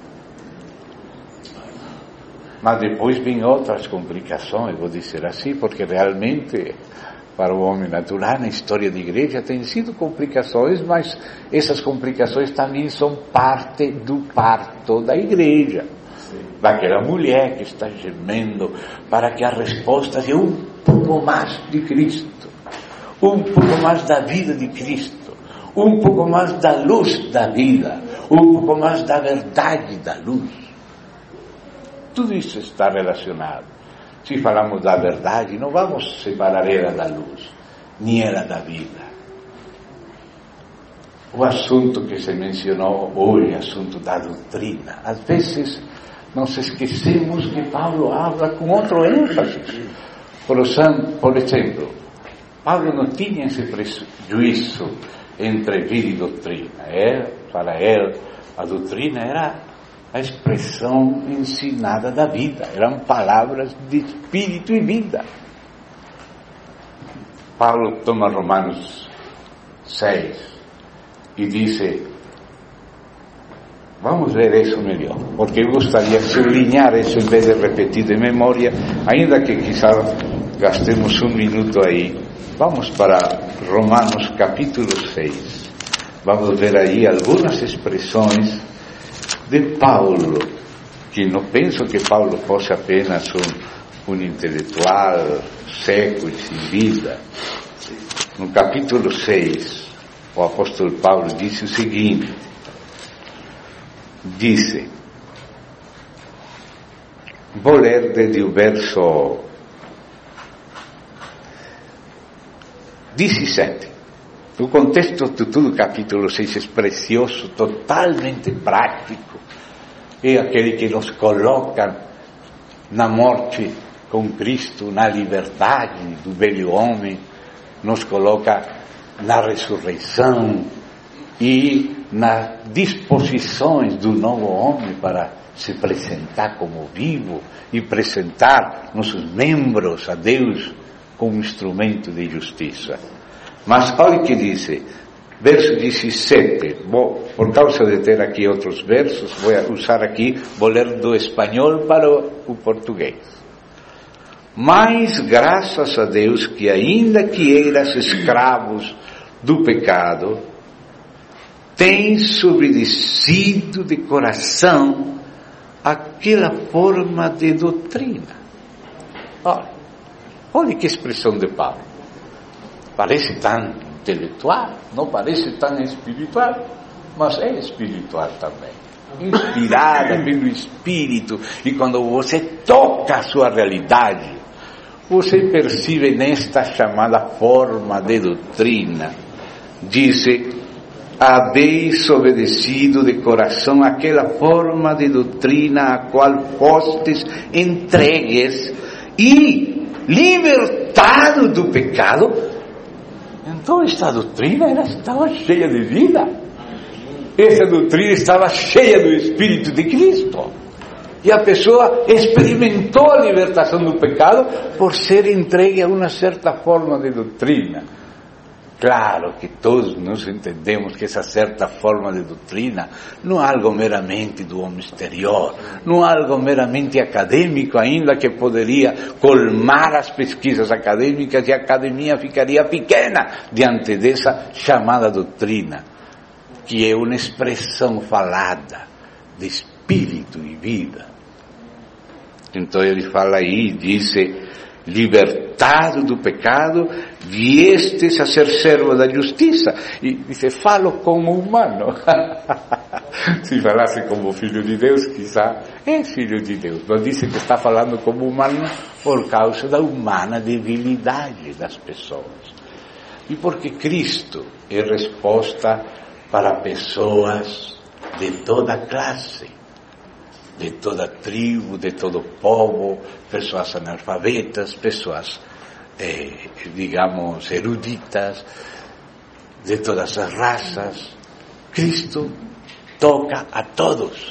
Mas depois vem outras complicações, vou dizer assim, porque realmente para o homem natural na história da igreja tem sido complicações, mas essas complicações também são parte do parto da igreja. Daquela mulher que está gemendo para que a resposta seja um pouco mais de Cristo, um pouco mais da vida de Cristo, um pouco mais da luz da vida, um pouco mais da verdade da luz. Tudo isso está relacionado. Se falamos da verdade, não vamos separar ela da luz, nem ela da vida. O assunto que se mencionou hoje, o assunto da doutrina, às vezes nós esquecemos que Paulo habla com outro ênfase. Por exemplo, Paulo não tinha esse prejuízo entre vida e doutrina. Para ele, a doutrina era a expressão ensinada da vida, eram palavras de espírito e vida. Paulo toma Romanos 6 e diz, vamos ver isso melhor, porque eu gostaria de sublinhar isso em vez de repetir de memória, ainda que quizás gastemos um minuto aí. Vamos para Romanos capítulo 6, vamos ver aí algumas expressões de Paulo, que não penso que Paulo fosse apenas um intelectual seco e sem vida. No capítulo 6, o apóstolo Paulo disse o seguinte, disse, vou ler desde o verso 17. O contexto de tudo o capítulo 6 é precioso, totalmente prático. É aquele que nos coloca na morte com Cristo, na liberdade do velho homem, nos coloca na ressurreição e nas disposições do novo homem para se apresentar como vivo e apresentar nossos membros a Deus como instrumento de justiça. Mas olha o que diz, verso 17, por causa de ter aqui outros versos, vou usar aqui, vou ler do espanhol para o português. Mas graças a Deus que ainda que eras escravos do pecado, tens obedecido de coração aquela forma de doutrina. Olha que expressão de Paulo. Parece tão intelectual, não parece tão espiritual, mas é espiritual também. Inspirada pelo Espírito, e quando você toca a sua realidade, você percebe nesta chamada forma de doutrina, diz, habéis obedecido de coração aquela forma de doutrina a qual fostes entregues e libertado do pecado. Então esta doutrina estava cheia de vida. Essa doutrina estava cheia do Espírito de Cristo. E a pessoa experimentou a libertação do pecado por ser entregue a uma certa forma de doutrina. Claro que todos nós entendemos que essa certa forma de doutrina não é algo meramente do homem exterior, não é algo meramente acadêmico, ainda que poderia colmar as pesquisas acadêmicas e a academia ficaria pequena diante dessa chamada doutrina, que é uma expressão falada de espírito e vida. Então ele fala aí, diz, libertado do pecado, viestes a ser servo da justiça. E diz, falo como humano. Se falasse como filho de Deus, quizá é filho de Deus. Mas diz que está falando como humano por causa da humana debilidade das pessoas. E porque Cristo é resposta para pessoas de toda classe, de toda tribo, de todo povo, pessoas analfabetas, pessoas, digamos, eruditas, de todas as raças. Cristo toca a todos.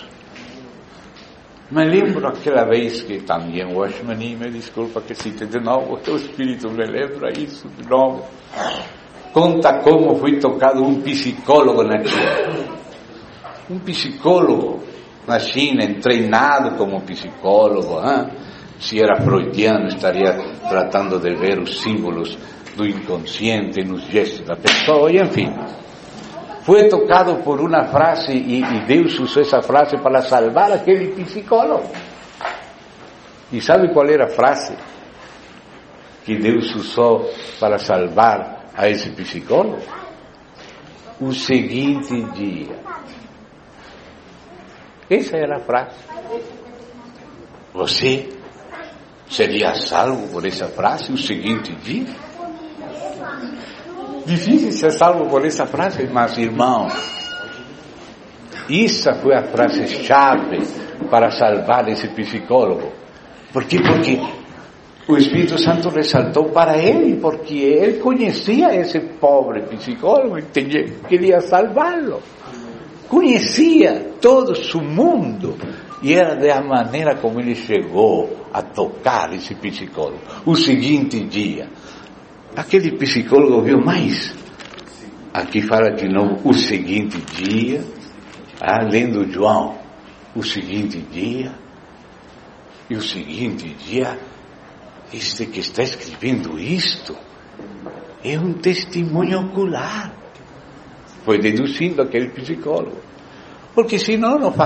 Me lembro aquela vez que também o Ashmani, me desculpa que cite de novo, o Espírito me lembra isso de novo. Conta como foi tocado um psicólogo na China. Um psicólogo na China, treinado como psicólogo, se era freudiano, estaria tratando de ver os símbolos do inconsciente nos gestos da pessoa, e enfim. Foi tocado por uma frase, e Deus usou essa frase para salvar aquele psicólogo. E sabe qual era a frase que Deus usou para salvar a esse psicólogo? O seguinte dia. Essa era a frase. Você seria salvo por essa frase o seguinte dia? Difícil ser salvo por essa frase, mas irmãos, essa foi a frase-chave para salvar esse psicólogo. Por quê? Porque o Espírito Santo ressaltou para ele, porque ele conhecia esse pobre psicólogo e queria salvá-lo. Conhecia todo o seu mundo, e era da maneira como ele chegou a tocar esse psicólogo. O seguinte dia, aquele psicólogo viu mais. Aqui fala de novo, o seguinte dia, lendo João, o seguinte dia, e o seguinte dia, este que está escrevendo isto, é um testemunho ocular. Foi deduzindo aquele psicólogo. Porque senão não faz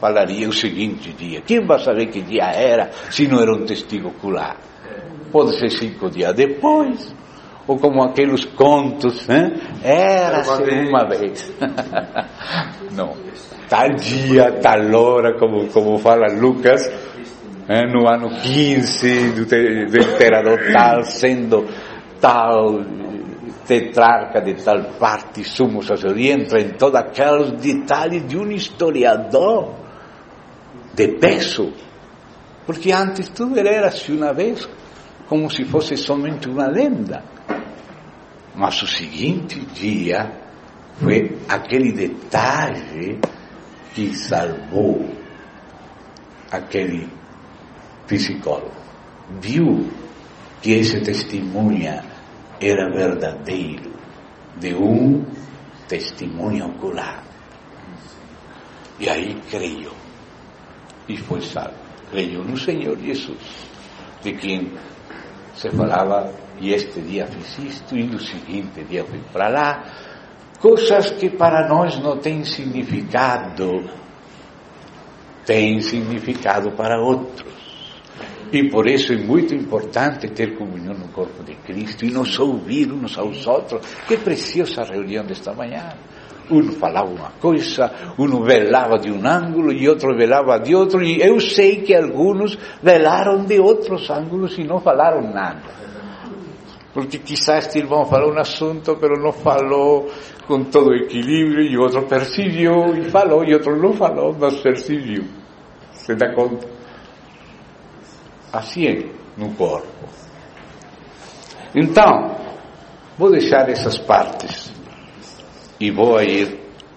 falaria o seguinte dia. Quem vai saber que dia era se não era um testigo ocular? Pode ser 5 dias depois, ou como aqueles contos, né? Era-se uma vez. Não, tal dia, tal hora, como fala Lucas, no ano 15 do imperador tal, sendo tal tetrarca de tal parte, sumo sacerdote, entra em todos aqueles detalhes de um historiador de peso, porque antes tudo era-se uma vez, como se fosse somente uma lenda. Mas o seguinte dia foi aquele detalhe que salvou aquele psicólogo. Viu que esse testemunha era verdadeiro, de um testemunho ocular. E aí creio, e foi salvo. Creio no Senhor Jesus, de quem se falava, e este dia fiz isto, e no seguinte dia fui para lá. Coisas que para nós não têm significado, têm significado para outros. E por isso é muito importante ter comunhão no corpo de Cristo e nos ouvir uns aos outros. Que preciosa reunião desta manhã. Um falava uma coisa, um velava de um ângulo e outro velava de outro. E eu sei que alguns velaram de outros ângulos e não falaram nada. Porque quizás este irmão falou um assunto, mas não falou com todo o equilíbrio, e outro percebeu e falou, e outro não falou, mas percebeu. Você dá conta? Assim é no corpo. Então, vou deixar essas partes e vou ir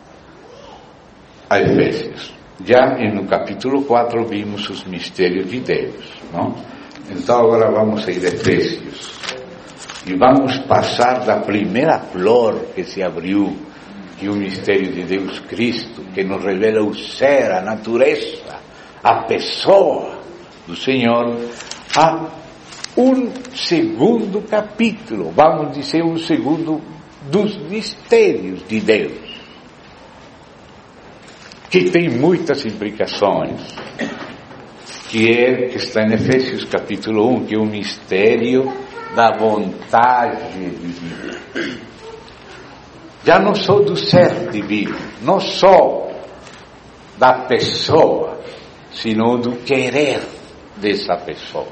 a Efésios. Já no capítulo 4 vimos os mistérios de Deus, não? Então agora vamos a ir a Efésios. E vamos passar da primeira flor que se abriu, que é o mistério de Deus Cristo, que nos revela o ser, a natureza, a pessoa do Senhor, a um segundo capítulo, vamos dizer um segundo dos mistérios de Deus, que tem muitas implicações, que está em Efésios capítulo 1, que é o mistério da vontade divina. Já não só do ser divino, não só da pessoa, sino do querer dessa pessoa.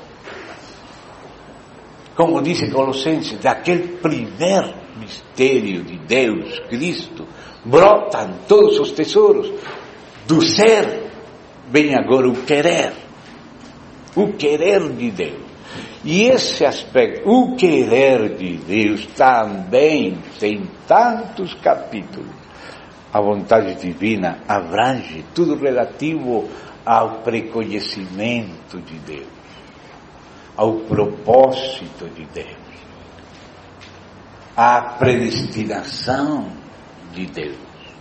Como diz Colossenses, daquele primeiro mistério de Deus, Cristo, brotam todos os tesouros. Do ser vem agora o querer de Deus. E esse aspecto, o querer de Deus, também tem tantos capítulos. A vontade divina abrange tudo relativo ao preconhecimento de Deus, ao propósito de Deus, à predestinação de Deus,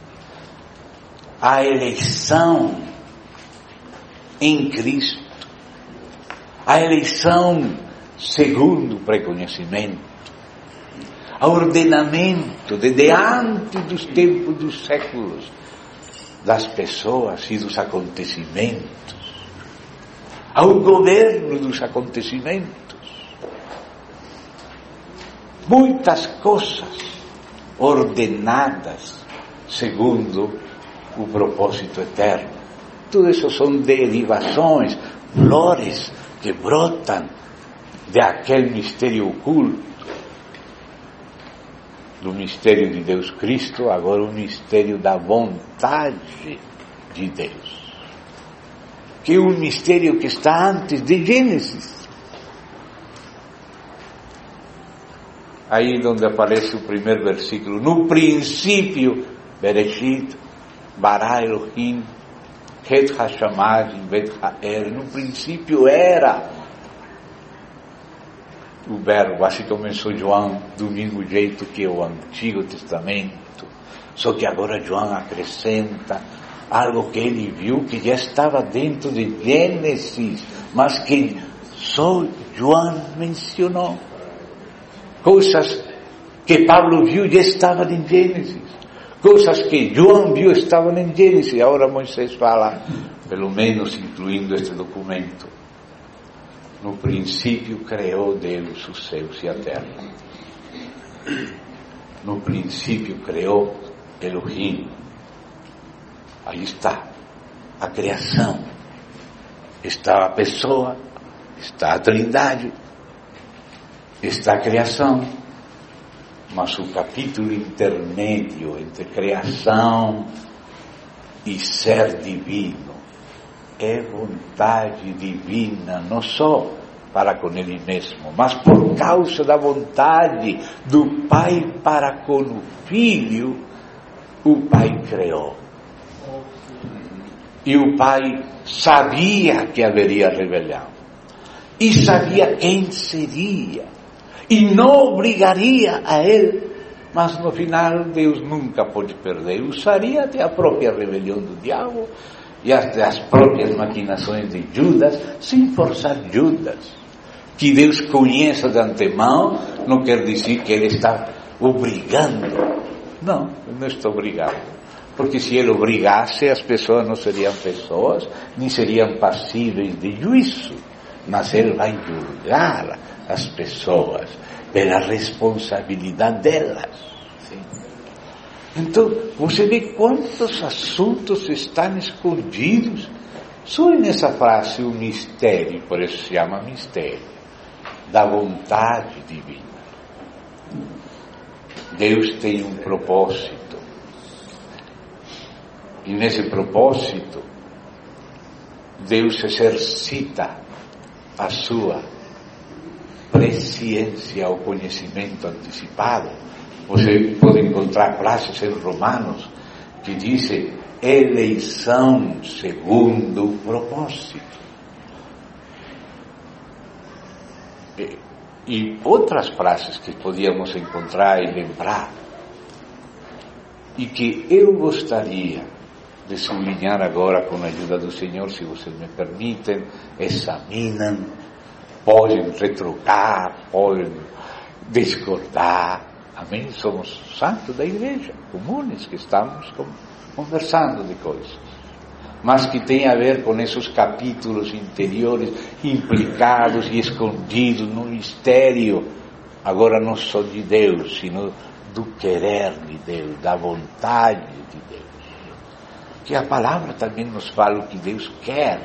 à eleição em Cristo, à eleição segundo o preconhecimento, ao ordenamento desde antes dos tempos dos séculos das pessoas e dos acontecimentos, ao governo dos acontecimentos. Muitas coisas ordenadas segundo o propósito eterno. Tudo isso são derivações, flores que brotam de aquele mistério oculto, do mistério de Deus Cristo, agora o mistério da vontade de Deus, que é um mistério que está antes de Gênesis. Aí onde aparece o primeiro versículo, no princípio, Bereshit, bara Elohim, het hashamayim vet ha'er, no princípio era o verbo. Assim começou João, do mesmo jeito que o Antigo Testamento, só que agora João acrescenta algo que ele viu que já estava dentro de Gênesis, mas que só João mencionou. Coisas que Paulo viu já estavam em Gênesis, coisas que João viu estavam em Gênesis. Agora Moisés fala, pelo menos incluindo este documento. No princípio criou Deus os céus e a terra. No princípio criou Elohim. Aí está a criação, está a pessoa, está a Trindade, está a criação. Mas o capítulo intermédio entre criação e ser divino é vontade divina, não só para com Ele mesmo, mas por causa da vontade do Pai para com o Filho, o Pai criou. E o Pai sabia que haveria rebelião, e sabia quem seria, e não obrigaria a ele, mas no final Deus nunca pode perder. Usaria até a própria rebelião do diabo e até as próprias maquinações de Judas, sem forçar Judas. Que Deus conheça de antemão não quer dizer que Ele está obrigando. Não, eu não estou obrigando. Porque se Ele obrigasse, as pessoas não seriam pessoas, nem seriam passíveis de juízo. Mas Ele vai julgar as pessoas pela responsabilidade delas. Sim. Então, você vê quantos assuntos estão escondidos só nessa frase, o mistério, por isso se chama mistério, da vontade divina. Deus tem um propósito. E nesse propósito, Deus exercita a sua presciência, o conhecimento antecipado. Você pode encontrar frases em Romanos que dizem eleição segundo o propósito. E outras frases que podíamos encontrar e lembrar, e que eu gostaria de sublinhar agora com a ajuda do Senhor, se vocês me permitem, examinam, podem retrucar, podem discordar. Amém? Somos santos da igreja, comunes, que estamos conversando de coisas, mas que tem a ver com esses capítulos interiores implicados e escondidos no mistério, agora não só de Deus, sino do querer de Deus, da vontade de Deus. Que a palavra também nos fala o que Deus quer.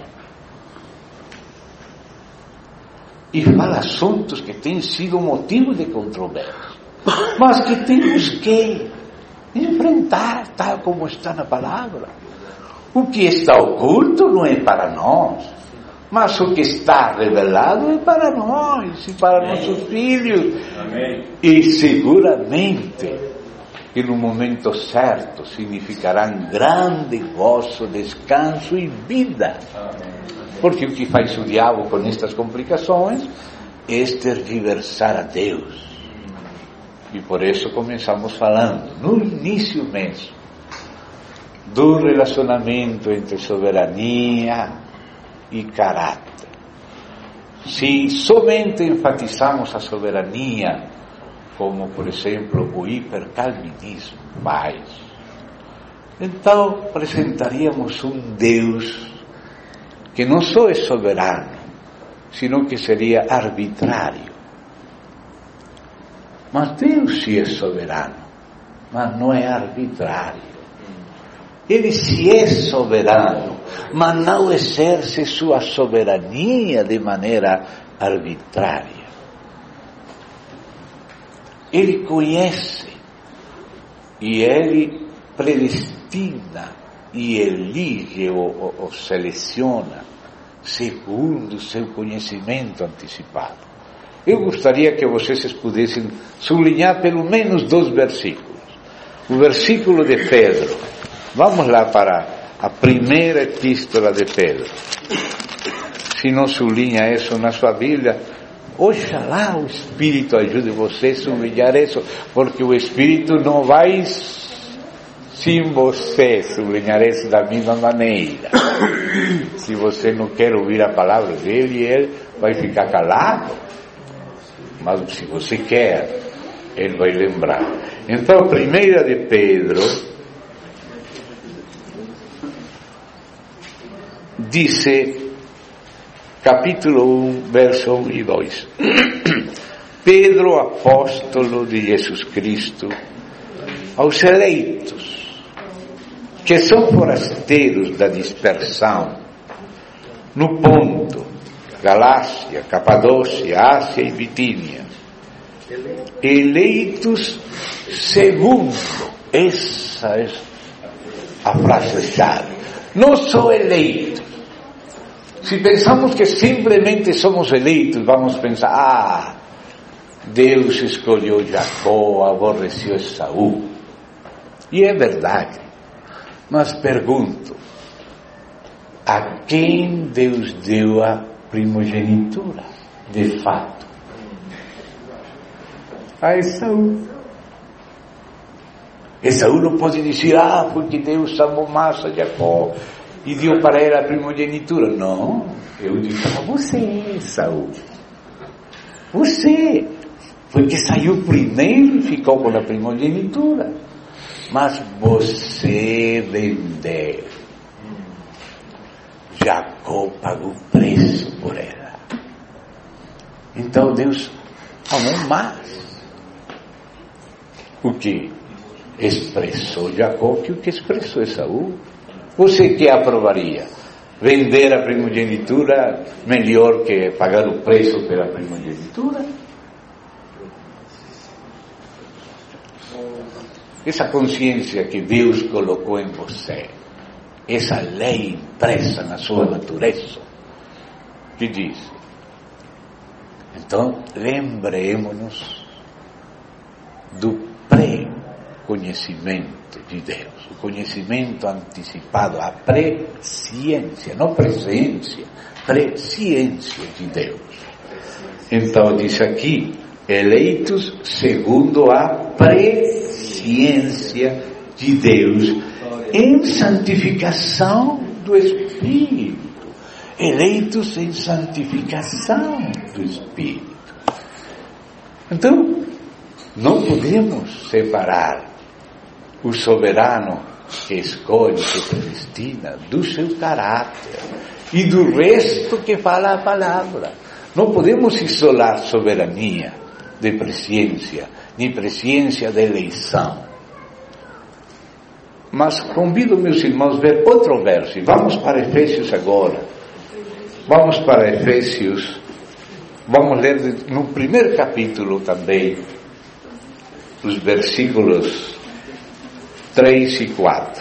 E fala assuntos que têm sido motivo de controvérsia, mas que temos que enfrentar tal como está na palavra. O que está oculto não é para nós, mas o que está revelado é para nós e para nossos filhos. Amém. E seguramente que no momento certo significarão grande gozo, descanso e vida. Porque o que faz o diabo com estas complicações é tergiversar a Deus. E por isso começamos falando, no início mesmo, do relacionamento entre soberania e caráter. Se somente enfatizamos a soberania, como por exemplo o hipercalvinismo faz, então apresentaríamos um Deus que não só é soberano, sino que seria arbitrário. Mas Deus sim é soberano, mas não é arbitrário. Ele se é soberano, mas não exerce sua soberania de maneira arbitrária. Ele conhece e ele predestina e elige ou seleciona segundo o seu conhecimento antecipado. Eu gostaria que vocês pudessem sublinhar pelo menos 2 versículos. O versículo de Pedro. Vamos lá para a primeira epístola de Pedro. Se não sublinha isso na sua Bíblia, oxalá o Espírito ajude você a sublinhar isso, porque o Espírito não vai sem você sublinhar isso da mesma maneira. Se você não quer ouvir a palavra dele, ele vai ficar calado. Mas se você quer, ele vai lembrar. Então, a primeira de Pedro, disse, capítulo 1, verso 1 e 2, Pedro, apóstolo de Jesus Cristo, aos eleitos, que são forasteiros da dispersão, no Ponto, Galácia, Capadócia, Ásia e Bitínia, eleitos segundo, essa é a frase-chave, não só eleitos. Se pensamos que simplesmente somos eleitos, vamos pensar, Deus escolheu Jacó, aborreceu Esaú. E é verdade, mas pergunto, a quem Deus deu a primogenitura, de fato? A Esaú. Esaú não pode dizer, porque Deus amou mais a Jacó e deu para ela a primogenitura. Não, eu digo para você, Esaú. Você, porque saiu primeiro e ficou com a primogenitura. Mas você vendeu. Jacó pagou preço por ela. Então Deus amou mais o que expressou Jacó que o que expressou Esaú. Você que aprovaria vender a primogenitura melhor que pagar o preço pela primogenitura? Essa consciência que Deus colocou em você, essa lei impressa na sua natureza, que diz, então lembremos-nos do pré-conhecimento de Deus, o conhecimento antecipado, a presciência, não presciência, presciência de Deus. Então diz aqui, eleitos segundo a presciência de Deus, em santificação do Espírito, eleitos em santificação do Espírito. Então, não podemos separar o soberano que escolhe, que predestina, do seu caráter e do resto que fala a palavra. Não podemos isolar soberania de presciência, nem presciência de eleição. Mas convido meus irmãos a ver outro verso. Vamos para Efésios agora. Vamos para Efésios. Vamos ler no primeiro capítulo também, os versículos 3 e 4.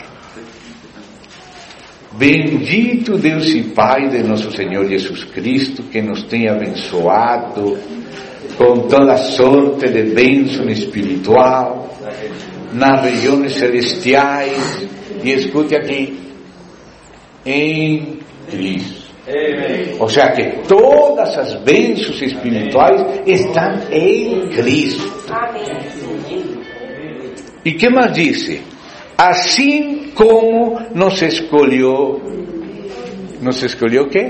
Bendito Deus e Pai de nosso Senhor Jesus Cristo, que nos tem abençoado com toda sorte de bênção espiritual nas regiões celestiais, e escute aqui, em Cristo. Ou seja, que todas as bênçãos espirituais estão em Cristo. E que mais disse? Assim como nos escolheu o quê?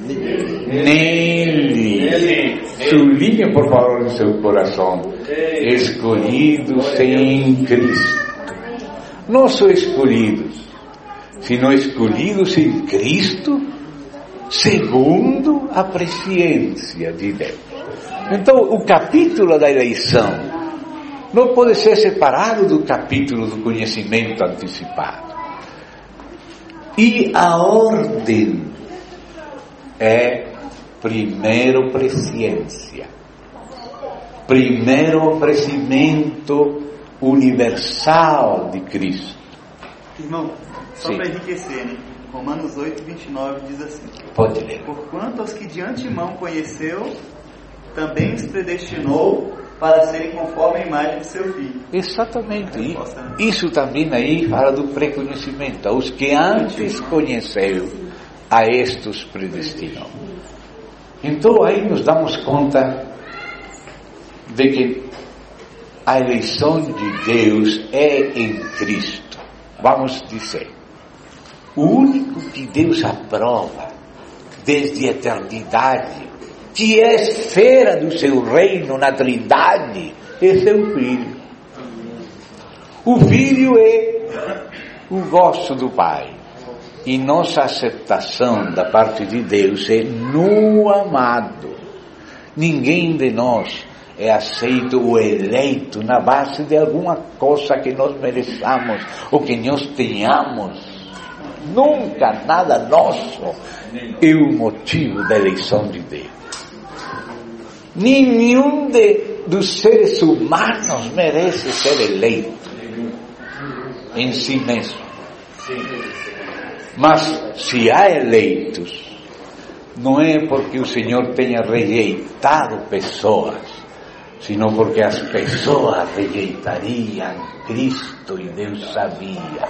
Nele. Sublinhe, por favor, no seu coração. Escolhidos em Cristo. Não só escolhidos, sino escolhidos em Cristo, segundo a presciência de Deus. Então, o capítulo da eleição não pode ser separado do capítulo do conhecimento antecipado. E a ordem é primeiro presciência, primeiro oferecimento universal de Cristo. Irmão, só para enriquecer, né? Romanos 8, 29 diz assim: Pode ler. Porquanto aos que de antemão conheceu, também os predestinou para serem conforme a imagem de seu Filho. Exatamente. Isso também aí fala do pré-conhecimento. Os que antes conheceu, a estes predestinou. Então aí nos damos conta de que a eleição de Deus é em Cristo. Vamos dizer, o único que Deus aprova desde a eternidade, que é esfera do seu reino na Trindade, é seu Filho. O Filho é o gosto do Pai. E nossa aceitação da parte de Deus é no amado. Ninguém de nós é aceito ou eleito na base de alguma coisa que nós mereçamos ou que nós tenhamos. Nunca nada nosso é o motivo da eleição de Deus. Nenhum dos seres humanos merece ser eleito em si mesmo. Mas se há eleitos, não é porque o Senhor tenha rejeitado pessoas, sino porque as pessoas rejeitariam Cristo e Deus sabia.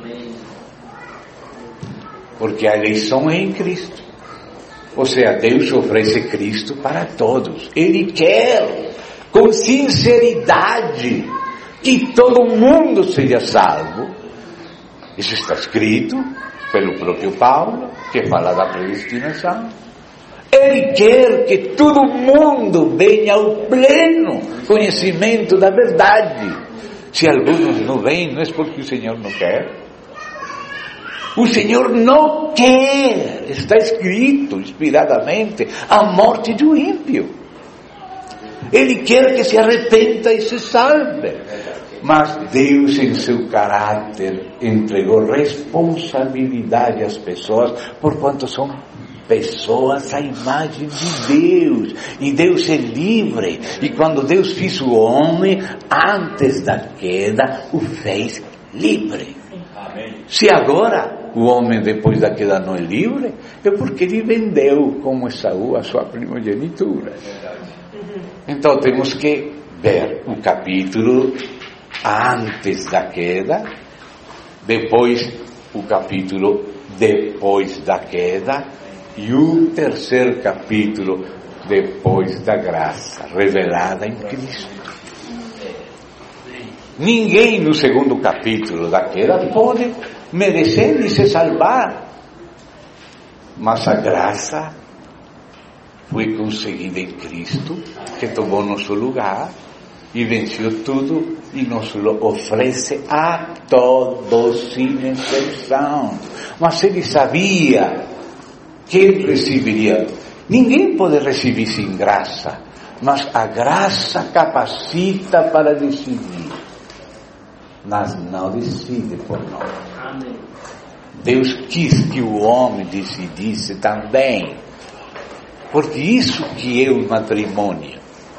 Porque a eleição é em Cristo. Ou seja, Deus oferece Cristo para todos. Ele quer, com sinceridade, que todo mundo seja salvo. Isso está escrito pelo próprio Paulo, que fala da predestinação. Ele quer que todo mundo venha ao pleno conhecimento da verdade. Se alguns não vêm, não é porque o Senhor não quer. O Senhor não quer, está escrito inspiradamente, a morte do ímpio. Ele quer que se arrependa e se salve. Mas Deus, em seu caráter, entregou responsabilidade às pessoas, porquanto são pessoas à imagem de Deus. E Deus é livre. E quando Deus fez o homem, antes da queda, o fez livre. Se agora o homem depois da queda não é livre, é porque ele vendeu, como Esaú, a sua primogenitura. Então temos que ver o capítulo antes da queda, depois o capítulo depois da queda e o terceiro capítulo depois da graça revelada em Cristo. Ninguém no segundo capítulo da queda pode merecer e se salvar, mas a graça foi conseguida em Cristo, que tomou nosso lugar e venceu tudo e nos oferece a todos sem exceção. Mas ele sabia que ele receberia. Ninguém pode receber sem graça, mas a graça capacita para decidir, mas não decide por nós. Amém. Deus quis que o homem decidisse também, porque isso que é o matrimônio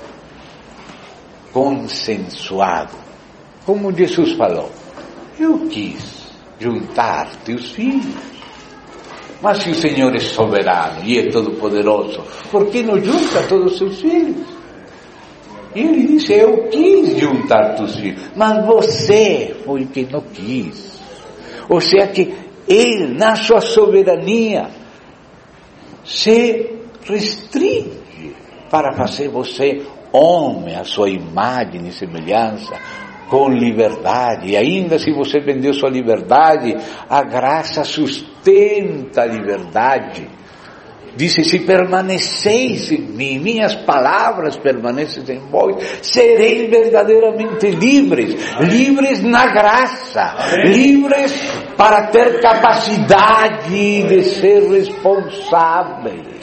consensuado, como Jesus falou, eu quis juntar teus filhos, mas se o Senhor é soberano e é todo poderoso, por que não junta todos os seus filhos? E ele disse, eu quis juntar teus filhos, mas você foi que não quis. Ou seja que ele, na sua soberania, se restringe para fazer você homem, a sua imagem e semelhança, com liberdade. E ainda se você vendeu sua liberdade, a graça sustenta a liberdade. Disse, se permaneceis em mim, minhas palavras permanecem em vós, sereis verdadeiramente livres, livres na graça, livres para ter capacidade de ser responsáveis.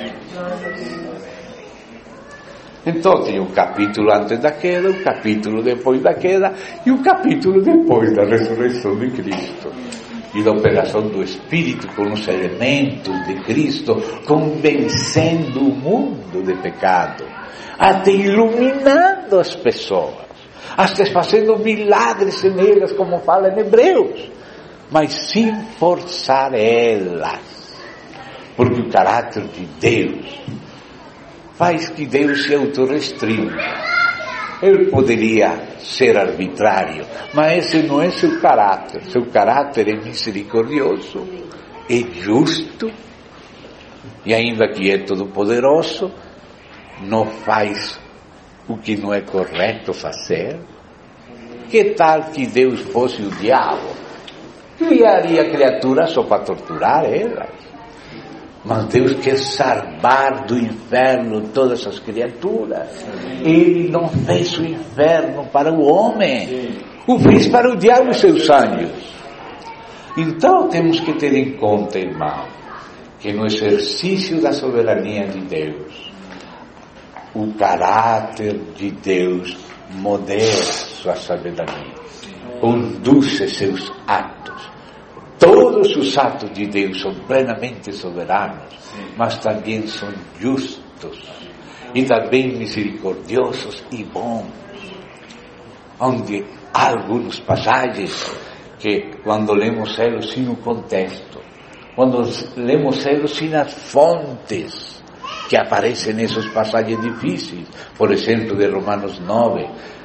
Então tem o capítulo antes da queda, o capítulo depois da queda e o capítulo depois da ressurreição de Cristo. E da operação do Espírito com os elementos de Cristo, convencendo o mundo de pecado, até iluminando as pessoas, até fazendo milagres nelas, como fala em Hebreus, mas sem forçar elas, porque o caráter de Deus faz que Deus se autorrestrinja. Ele poderia ser arbitrário, mas esse não é seu caráter. Seu caráter é misericordioso, é justo, e ainda que é todo-poderoso, não faz o que não é correto fazer. Que tal que Deus fosse o diabo? Criaria criaturas só para torturar elas. Mas Deus quer salvar do inferno todas as criaturas. Ele não fez o inferno para o homem, o fez para o diabo e seus anjos. Então temos que ter em conta, irmão, que no exercício da soberania de Deus, o caráter de Deus modera sua sabedoria, conduz seus atos. Todos os atos de Deus são plenamente soberanos, mas também são justos e também misericordiosos e bons. Onde há algumas passagens que, quando lemos eles sem o contexto, quando lemos eles sem as fontes que aparecem nessas passagens difíceis, por exemplo, de Romanos 9,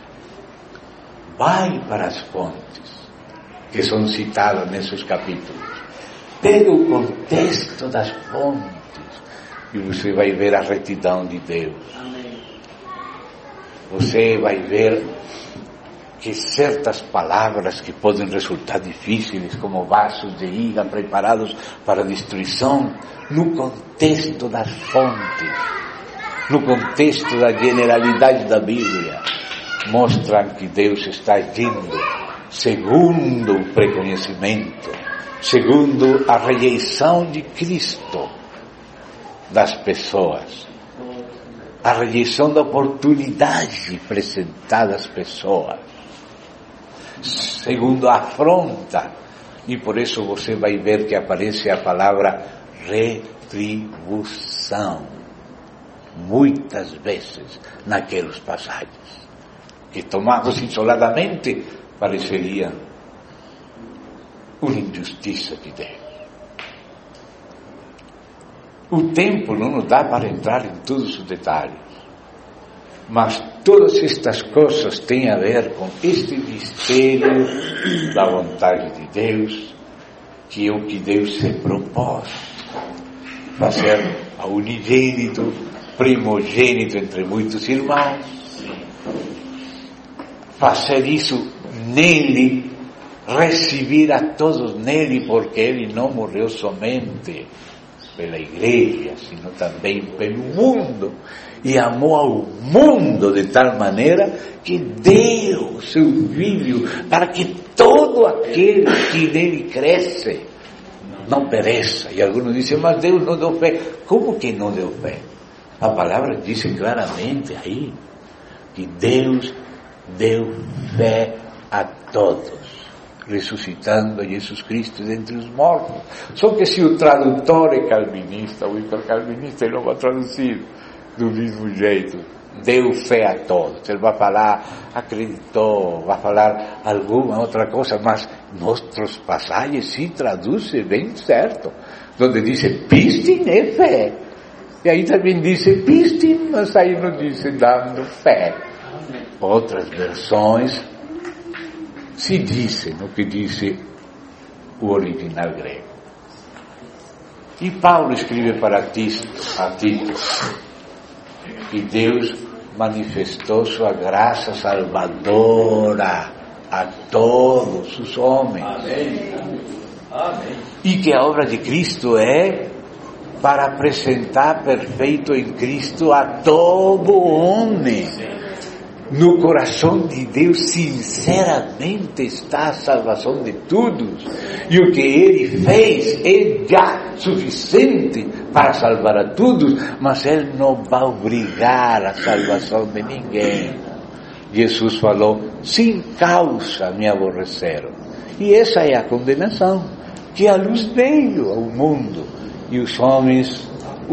vai para as fontes que são citadas nesses capítulos. Pega o contexto das fontes e você vai ver a retidão de Deus. Você vai ver que certas palavras que podem resultar difíceis, como vasos de ira preparados para a destruição, no contexto das fontes, no contexto da generalidade da Bíblia, mostram que Deus está agindo segundo o preconhecimento, segundo a rejeição de Cristo das pessoas, a rejeição da oportunidade apresentada às pessoas, segundo a afronta. E por isso você vai ver que aparece a palavra retribuição muitas vezes naquelas passagens, que tomados isoladamente pareceria uma injustiça de Deus. O tempo não nos dá para entrar em todos os detalhes, mas todas estas coisas têm a ver com este mistério da vontade de Deus, que é o que Deus se propôs fazer a unigênito, primogênito entre muitos irmãos, fazer isso nele, receber a todos nele, porque ele não morreu somente pela igreja, sino também pelo mundo, e amou ao mundo de tal maneira que deu seu Filho, para que todo aquele que nele cresce não pereça. E alguns dizem, mas Deus não deu fé. Como que não deu fé? A palavra diz claramente aí que Deus deu fé a todos, ressuscitando Jesus Cristo dentre os mortos. Só que se o tradutor é calvinista, o hipercalvinista, ele não vai traduzir do mesmo jeito. Deu fé a todos. Ele vai falar, acreditou, vai falar alguma outra coisa, mas nossas passagens se traduzem bem certo. Onde diz pistin é fé. E aí também diz pistin, mas aí não diz dando fé. Outras versões se dizem o que diz o original grego. E Paulo escreve para Tito que Deus manifestou sua graça salvadora a todos os homens. Amém. Amém. E que a obra de Cristo é para apresentar perfeito em Cristo a todo homem. No coração de Deus sinceramente está a salvação de todos, e o que Ele fez é já suficiente para salvar a todos, mas Ele não vai obrigar a salvação de ninguém. Jesus falou, sem causa me aborreceram, e essa é a condenação, que a luz veio ao mundo, e os homens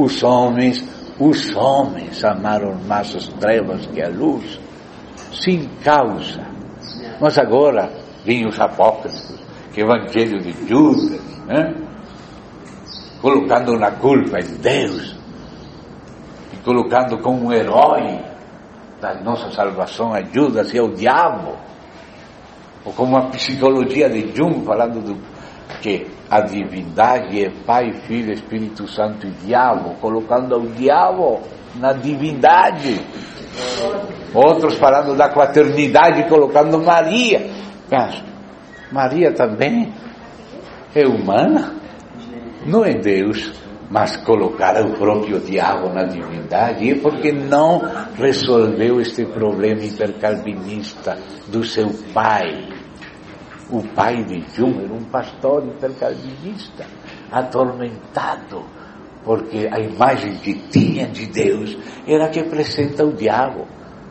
amaram mais as trevas que a luz, sem causa. Mas agora vêm os apócrifos, que Evangelho de Judas, colocando na culpa em Deus, e colocando como um herói da nossa salvação a Judas e ao diabo, ou como a psicologia de Jung, falando que a divindade é Pai, Filho, Espírito Santo e diabo, colocando o diabo na divindade. Outros falando da quaternidade, colocando Maria. Mas Maria também é humana, não é Deus, mas colocar o próprio diabo na divindade é porque não resolveu este problema hipercalvinista do seu pai. O pai de Jung era um pastor hipercalvinista, atormentado, porque a imagem que tinha de Deus era que apresenta o diabo.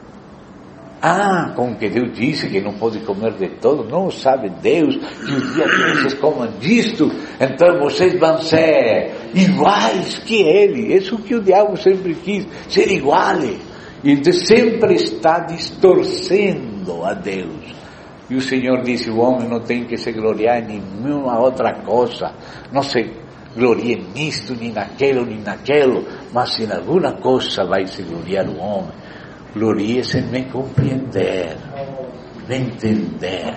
Com que Deus disse que não pode comer de todo, não sabe Deus que o dia que vocês comam disto, então vocês vão ser iguais que ele. Isso que o diabo sempre quis, ser iguais. E então sempre está distorcendo a Deus. E o Senhor disse, o homem não tem que se gloriar em nenhuma outra coisa, não se glorie nisto, nem naquilo, mas em alguma coisa vai se gloriar o homem. Glorie-se em me compreender, me entender.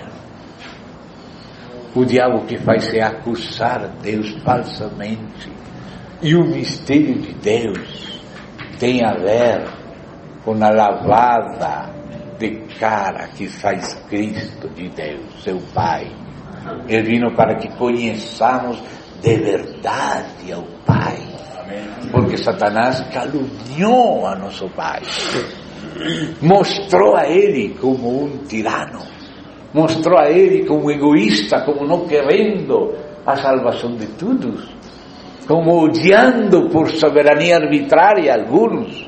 O diabo que faz é acusar Deus falsamente. E o mistério de Deus tem a ver com a lavada de cara que faz Cristo de Deus, seu Pai. Ele vino para que conheçamos de verdade ao Pai. Porque Satanás caluniou a nosso Pai. Mostrou a ele como um tirano, mostrou a ele como egoísta, como não querendo a salvação de todos, como odiando por soberania arbitrária alguns.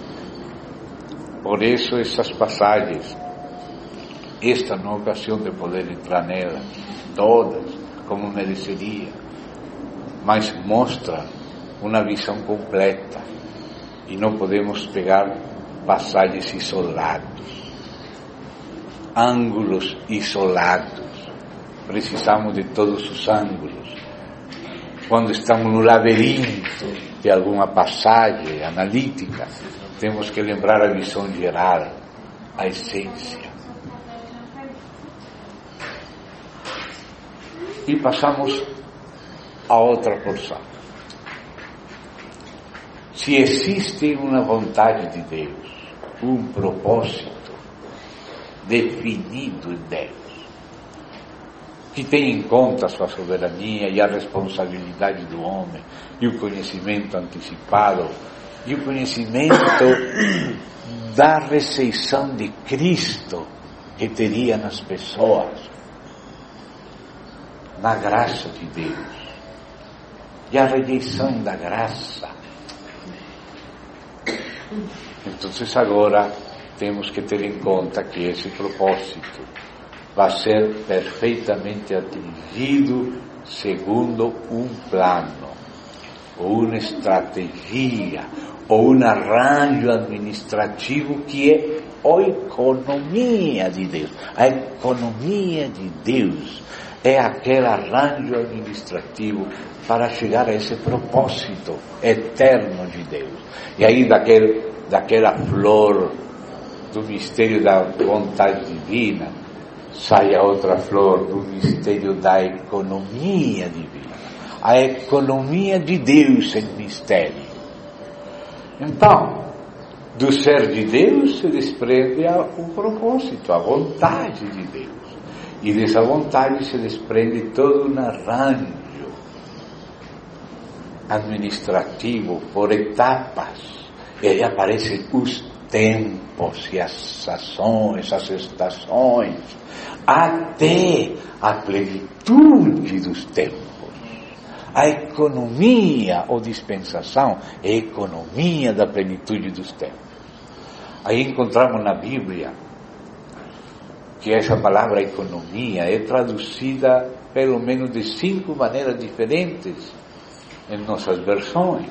Por isso essas passagens, esta não é ocasião de poder entrar nelas todas como mereceria, mas mostra uma visão completa, e não podemos pegar passagens isolados, ângulos isolados. Precisamos de todos os ângulos. Quando estamos no labirinto de alguma passagem analítica, temos que lembrar a visão geral, a essência. E passamos a outra porção. Se existe uma vontade de Deus, um propósito definido em Deus, que tem em conta a sua soberania e a responsabilidade do homem, e o conhecimento antecipado, e o conhecimento da recepção de Cristo que teria nas pessoas, na graça de Deus, e a rejeição da graça. Então agora temos que ter em conta que esse propósito vai ser perfeitamente atingido segundo um plano, ou uma estratégia, ou um arranjo administrativo que é a economia de Deus. A economia de Deus é aquele arranjo administrativo para chegar a esse propósito eterno de Deus. E aí daquela flor do mistério da vontade divina, sai a outra flor do mistério da economia divina. A economia de Deus em mistério. Então, do ser de Deus se desprende o propósito, a vontade de Deus. E dessa vontade se desprende todo um arranjo administrativo por etapas. E aí aparecem os tempos e as sazões, as estações, até a plenitude dos tempos. A economia ou dispensação é a economia da plenitude dos tempos. Aí encontramos na Bíblia que essa palavra economia é traduzida pelo menos de 5 maneiras diferentes em nossas versões.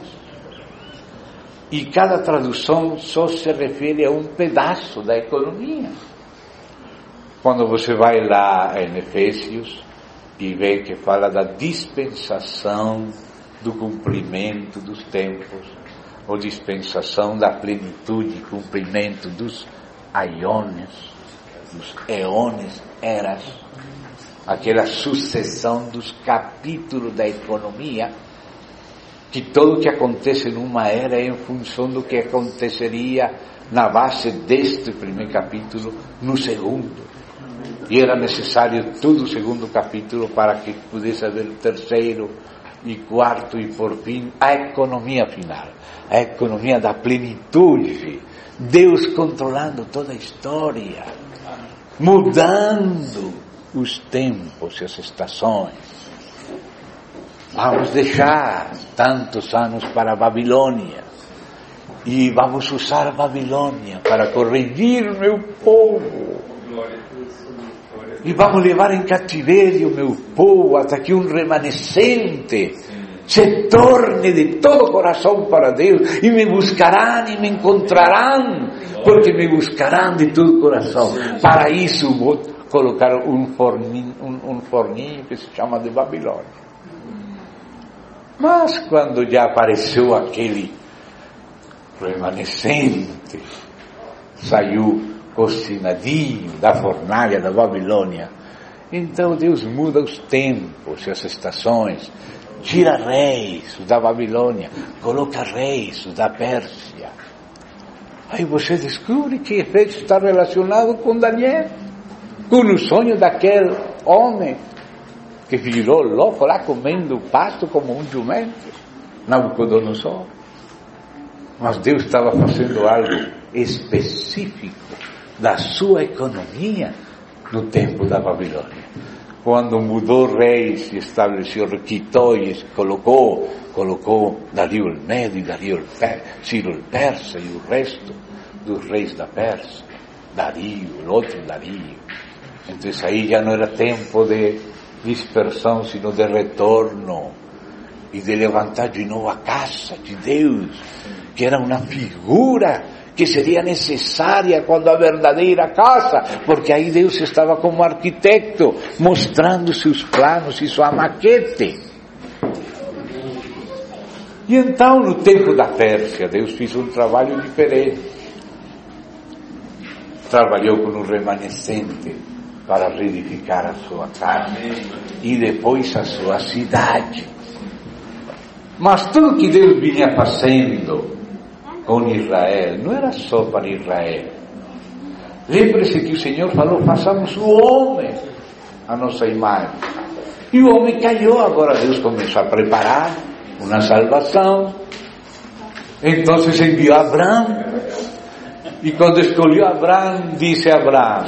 E cada tradução só se refere a um pedaço da economia. Quando você vai lá em Efésios e vê que fala da dispensação do cumprimento dos tempos, ou dispensação da plenitude e cumprimento dos aiones, dos eones, eras, aquela sucessão dos capítulos da economia, que tudo o que acontece numa era é em função do que aconteceria na base deste primeiro capítulo no segundo. E era necessário todo o segundo capítulo para que pudesse haver o terceiro e quarto e por fim a economia final, a economia da plenitude, Deus controlando toda a história, mudando os tempos e as estações. Vamos deixar tantos anos para a Babilônia e vamos usar a Babilônia para corrigir o meu povo. E vamos levar em cativeiro o meu povo até que um remanescente se torne de todo coração para Deus, e me buscarão e me encontrarão, porque me buscarão de todo coração. Para isso vou colocar um forninho que se chama de Babilônia. Mas quando já apareceu aquele remanescente, saiu cocinadinho da fornalha da Babilônia, então Deus muda os tempos e as estações, tira reis da Babilônia, coloca reis da Pérsia. Aí você descobre que efeito está relacionado com Daniel, com o sonho daquele homem que virou louco lá comendo pasto como um jumento, Nabucodonosor. Mas Deus estava fazendo algo específico da sua economia no tempo da Babilônia. Quando mudou reis e estabeleceu, quitou e colocou Dario o Medo e Ciro o Persa e o resto dos reis da Pérsia, Dario, o outro Dario. Então aí já não era tempo de dispersão, sino de retorno e de levantar de novo a casa de Deus, que era uma figura que seria necessária quando a verdadeira casa, porque aí Deus estava como arquiteto, mostrando seus planos e sua maquete. E então, no tempo da Pérsia, Deus fez um trabalho diferente. Trabalhou com um remanescente para reedificar a sua casa e depois a sua cidade. Mas tudo que Deus vinha fazendo com Israel não era só para Israel. Lembre-se que o Senhor falou: façamos o homem a nossa imagem. E o homem caiu. Agora Deus começou a preparar uma salvação. Então enviou Abraão. E quando escolheu Abraão, disse a Abraão: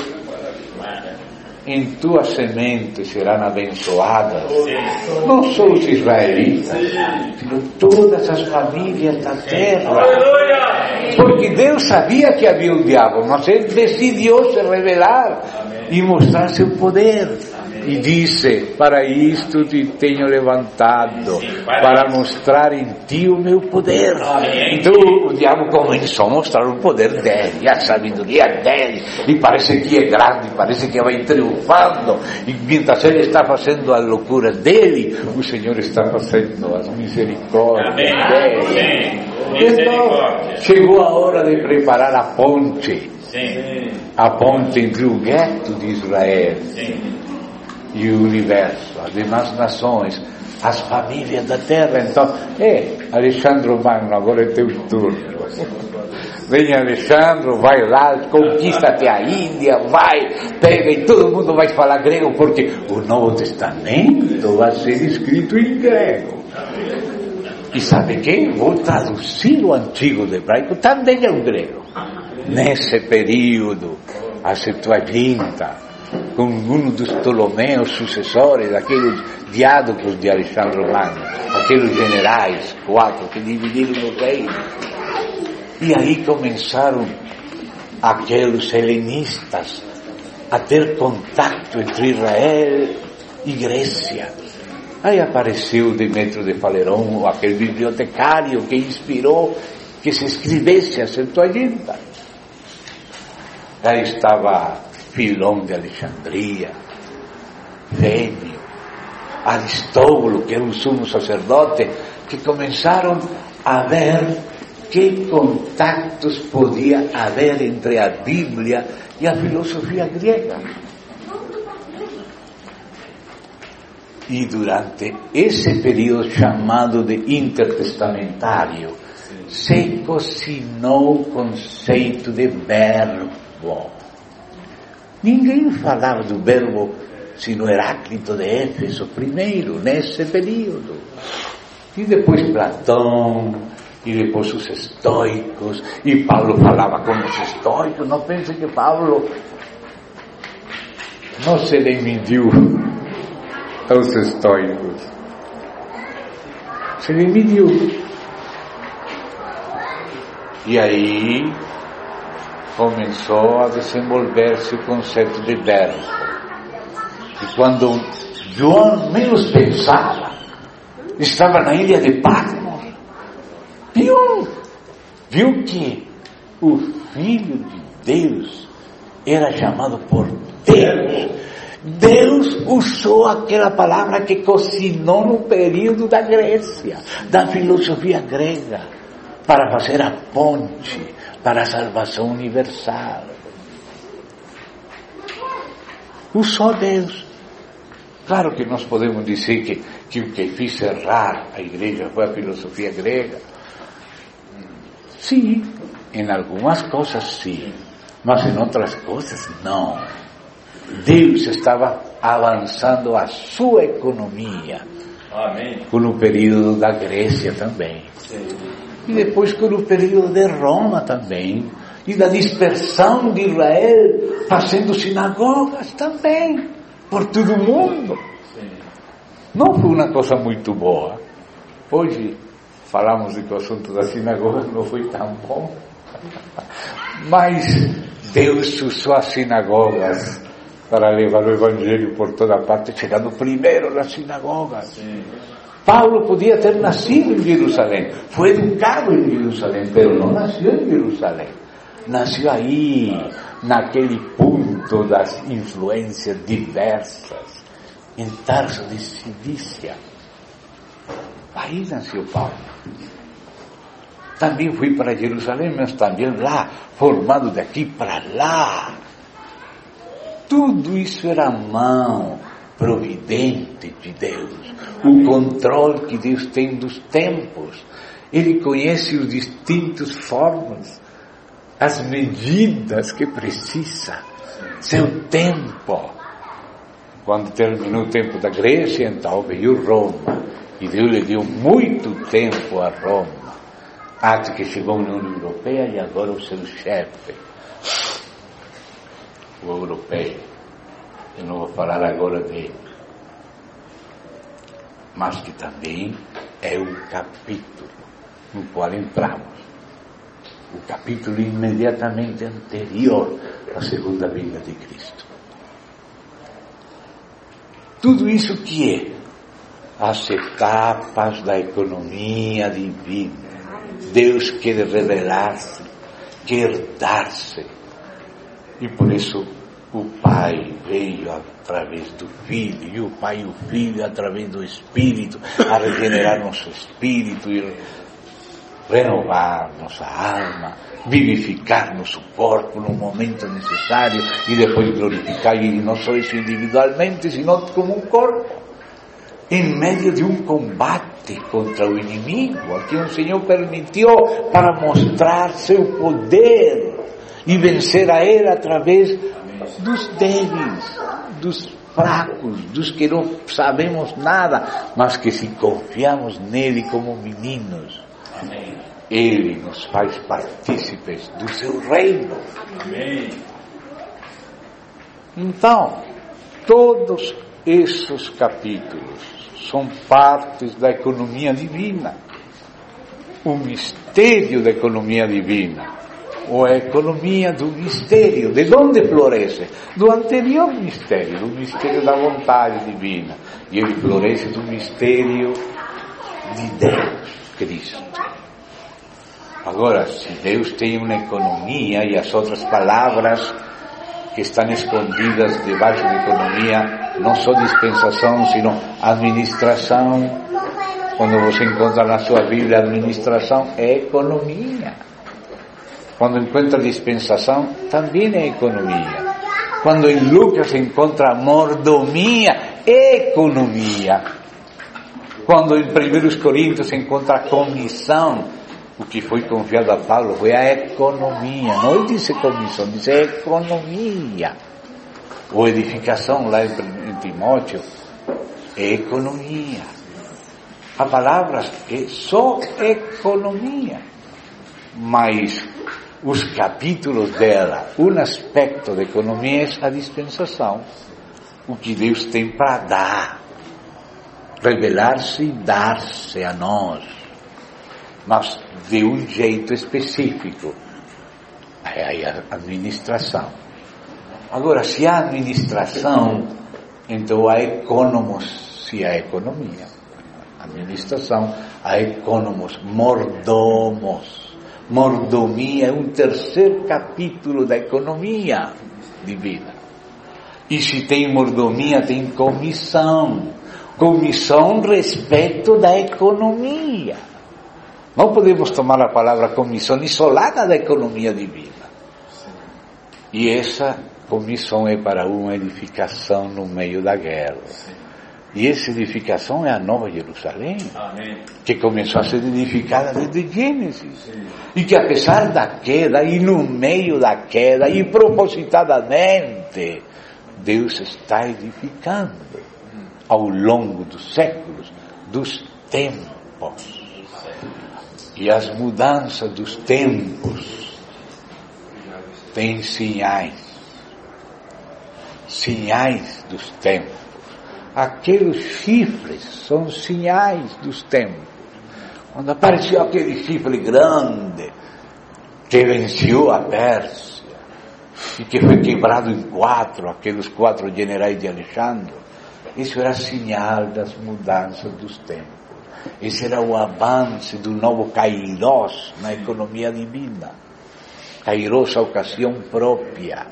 em tua semente serão abençoadas não só os israelitas, sino todas as famílias da terra. Porque Deus sabia que havia um diabo, mas Ele decidiu se revelar e mostrar seu poder. E disse: para isto te tenho levantado, para mostrar em ti o meu poder. Então o diabo começou a mostrar o poder dele, a sabedoria dele, e parece que é grande, parece que vai triunfando, e mientras ele está fazendo as loucuras dele, o Senhor está fazendo as misericórdias dele. Então chegou a hora de preparar a ponte entre o gueto de Israel e o universo, as demais nações, as famílias da terra. Então, Alexandre Magno, agora é teu turno. Vem Alexandre, vai lá, conquista até a Índia, vai, pega, e todo mundo vai falar grego, porque o Novo Testamento vai ser escrito em grego. E sabe quem? Vou traduzir o Antigo de hebraico, também é um grego. Nesse período, a Septuaginta, com um dos Ptolomeus sucessores, aqueles diádocos de Alexandre Magno, aqueles generais, 4, que dividiram o reino. E aí começaram aqueles helenistas a ter contato entre Israel e Grécia. Aí apareceu Demétrio de Faleron, aquele bibliotecário que inspirou que se escrevesse a Septuaginta. Aí estava Filón de Alexandria, Fênio, Aristóbulo, que era um sumo sacerdote, que começaram a ver que contatos podia haver entre a Bíblia e a filosofia grega. E durante esse período chamado de intertestamentário, se cocinou o conceito de verbo. Ninguém falava do verbo sino Heráclito de Éfeso primeiro, nesse período. E depois Platão, e depois os estoicos, e Paulo falava com os estoicos. Não pense que Paulo não se lhe mediu aos estoicos. Se lhe mediu. E aí começou a desenvolver-se o conceito de verbo. E quando João menos pensava, estava na ilha de Patmos, viu que o Filho de Deus era chamado por Deus. Deus usou aquela palavra que cocinou no período da Grécia, da filosofia grega, para fazer a ponte para a salvação universal. Usou Deus. Claro que nós podemos dizer que o que fez errar a igreja foi a filosofia grega. Sim, em algumas coisas sim, mas em outras coisas não. Deus estava avançando a sua economia. Amém. Com o período da Grécia também. Sim. E depois com o período de Roma também. E da dispersão de Israel, fazendo sinagogas também, por todo o mundo. Sim. Não foi uma coisa muito boa. Hoje falamos de que o assunto da sinagoga não foi tão bom. Mas Deus usou as sinagogas para levar o Evangelho por toda parte, chegando primeiro nas sinagogas. Sim. Paulo podia ter nascido em Jerusalém, foi educado em Jerusalém, mas não nasceu em Jerusalém. Nasceu aí, naquele ponto das influências diversas, em Tarso de Cilícia. Aí nasceu Paulo. Também fui para Jerusalém, mas também lá, formado daqui para lá. Tudo isso era a mão providente de Deus, o controle que Deus tem dos tempos. Ele conhece os distintos formas, as medidas que precisa, seu tempo. Quando terminou o tempo da Grécia, então veio Roma, e Deus lhe deu muito tempo a Roma, até que chegou a União Europeia e agora o seu chefe, o europeu. Eu não vou falar agora dele, mas que também é o capítulo no qual entramos, o capítulo imediatamente anterior à segunda vinda de Cristo. Tudo isso que é as etapas da economia divina. Deus quer revelar-se, quer dar-se, e por isso o Pai veio através do Filho, e o Pai e o Filho através do Espírito, a regenerar nosso espírito e renovar nossa alma, vivificar nosso corpo no momento necessário e depois glorificar, e não só isso individualmente, sino como um corpo, em meio de um combate contra o inimigo, a que o Senhor permitiu para mostrar seu poder e vencer a ele através dos débeis, dos fracos, dos que não sabemos nada, mas que se confiamos nele como meninos, Amém. ele nos faz partícipes do seu reino. Amém. Então, todos esses capítulos são partes da economia divina, o mistério da economia divina, ou a economia do mistério. De onde floresce? Do anterior mistério, do mistério da vontade divina. E ele floresce do mistério de Deus, Cristo. Agora, se Deus tem uma economia, e as outras palavras que estão escondidas debaixo da economia, não só dispensação, sino administração. Quando você encontra na sua Bíblia administração, é economia. Quando encontra dispensação, também é economia. Quando em Lucas se encontra mordomia, é economia. Quando em 1 Coríntios se encontra comissão, o que foi confiado a Paulo foi a economia. Não disse comissão, disse economia. Ou edificação lá em Timóteo, é economia. A palavra é só economia. Mas os capítulos dela, um aspecto da economia é a dispensação. o que Deus tem para dar, revelar-se e dar-se a nós, mas de um jeito específico. É a administração. Agora, se há administração, então há economos, se há economia. Administração, há economos, mordomos. Mordomia é um terceiro capítulo da economia divina. E se tem mordomia, tem comissão. Comissão respeito da economia. Não podemos tomar a palavra comissão isolada da economia divina. E essa comissão é para uma edificação no meio da guerra. E essa edificação é a Nova Jerusalém. Amém. Que começou a ser edificada desde Gênesis. Sim. E que apesar da queda, e no meio da queda, e propositadamente, Deus está edificando ao longo dos séculos, dos tempos. E as mudanças dos tempos têm sinais dos tempos. Aqueles chifres são sinais dos tempos. Quando apareceu aquele chifre grande que venceu a Pérsia e que foi quebrado em 4, aqueles 4 generais de Alexandre, isso era sinal das mudanças dos tempos. Esse era o avanço do novo Kairos na economia divina. Kairos, a ocasião própria.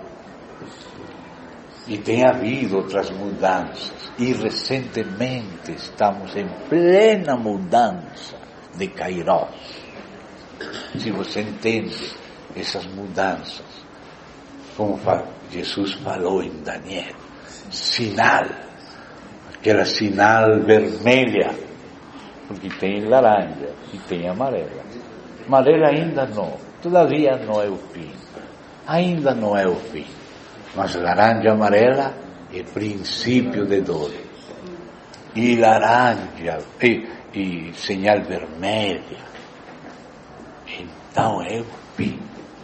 E tem havido outras mudanças. E recentemente estamos em plena mudança de Kairos. Se você entende essas mudanças, como Jesus falou em Daniel, sinal, aquela sinal vermelha, porque tem laranja e tem amarela. Amarela ainda não, todavia não é o fim. Ainda não é o fim. Mas laranja e amarela é princípio de dor. E laranja e sinal vermelha, então é o fim.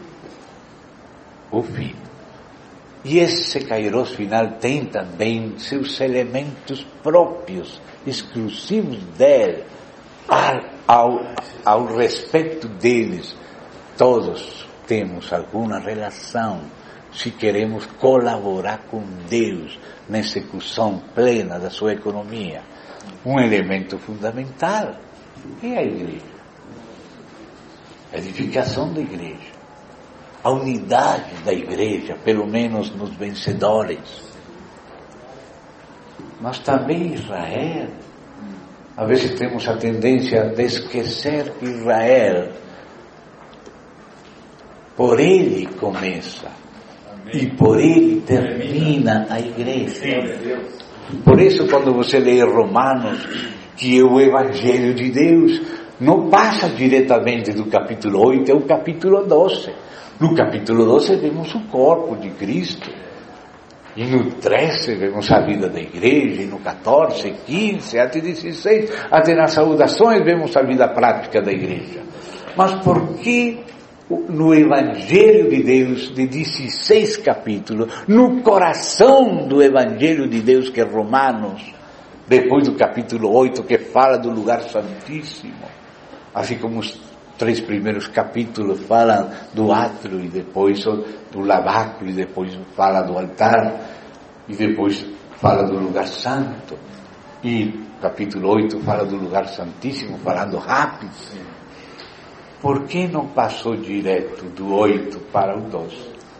O fim. E esse Kairos final tem também seus elementos próprios, exclusivos dele. Ao respeito deles, todos temos alguma relação, se queremos colaborar com Deus na execução plena da sua economia. Um elemento fundamental é a igreja, a edificação da igreja, a unidade da igreja, pelo menos nos vencedores. Mas também Israel. Às vezes temos a tendência de esquecer que Israel, por ele começa e por ele termina a igreja. Por isso, quando você lê Romanos, que é o Evangelho de Deus, não passa diretamente do capítulo 8 ao capítulo 12. No capítulo 12 vemos o corpo de Cristo. E no 13 vemos a vida da igreja, e no 14, 15, até 16, até nas saudações vemos a vida prática da igreja. Mas por que no Evangelho de Deus, de 16 capítulos, no coração do Evangelho de Deus, que é Romanos, depois do capítulo 8, que fala do lugar santíssimo, assim como os 3 primeiros capítulos falam do átrio, e depois do lavacro, e depois fala do altar, e depois fala do lugar santo, e capítulo 8 fala do lugar santíssimo, falando rápido. Por que não passou direto do 8 para o 12?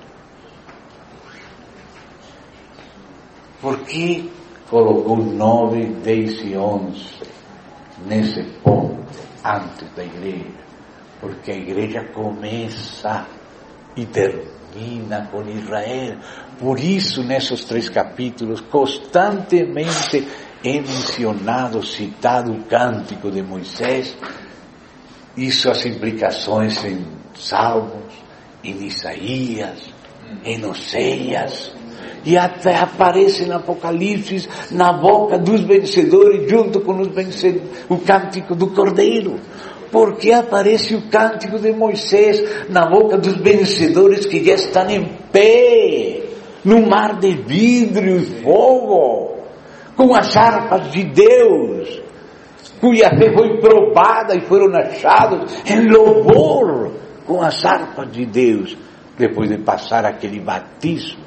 Por que colocou 9, 10 e 11 nesse ponto, antes da igreja? Porque a igreja começa e termina com Israel. Por isso, nesses 3 capítulos, constantemente é mencionado, citado o cântico de Moisés, e suas implicações em Salmos, em Isaías, em Oséias, e até aparece em Apocalipse na boca dos vencedores, junto com os vencedores, o cântico do Cordeiro. Porque aparece o cântico de Moisés na boca dos vencedores que já estão em pé, no mar de vidro e fogo, com as harpas de Deus, cuja fé foi provada e foram achados em louvor com as harpas de Deus, depois de passar aquele batismo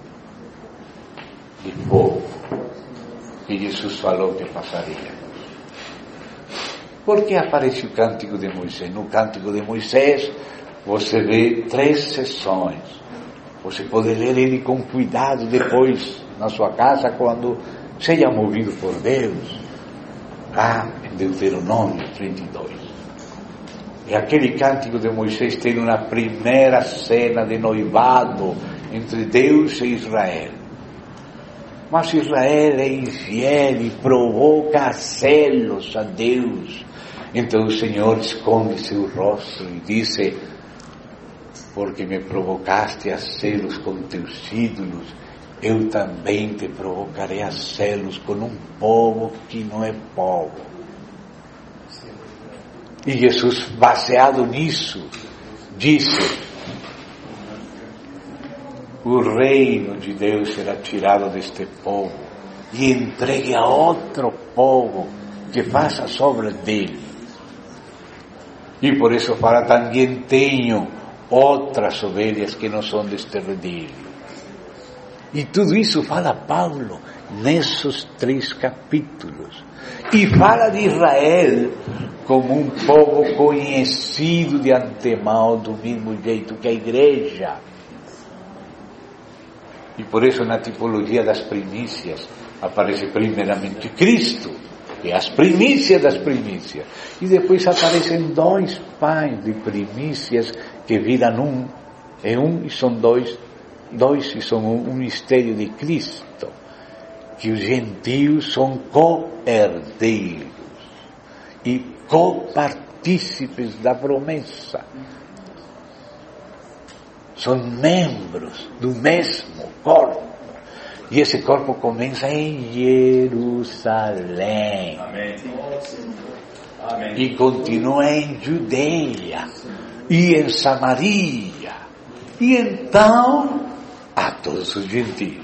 de fogo que Jesus falou que passaria. Por que aparece o Cântico de Moisés? No Cântico de Moisés você vê 3 sessões. Você pode ler ele com cuidado depois na sua casa, quando seja movido por Deus, lá em Deuteronômio 32. E aquele Cântico de Moisés tem uma primeira cena de noivado entre Deus e Israel. Mas Israel é infiel e provoca celos a Deus. Então o Senhor esconde seu rosto e disse: porque me provocaste a celos com teus ídolos, eu também te provocarei a celos com um povo que não é povo. E Jesus, baseado nisso, disse: o reino de Deus será tirado deste povo e entregue a outro povo que faça as obras dele. E por isso fala: também tenho outras ovelhas que não são deste redil. E tudo isso fala Paulo nesses 3 capítulos. E fala de Israel como um povo conhecido de antemão, do mesmo jeito que a igreja. E por isso na tipologia das primícias aparece primeiramente Cristo, que é as primícias das primícias. E depois aparecem 2 pães de primícias que viram um e são dois e são um mistério de Cristo, que os gentios são co-herdeiros e co-partícipes da promessa. São membros do mesmo corpo. E esse corpo começa em Jerusalém. Amém. E continua em Judeia e em Samaria. E então a todos os gentios.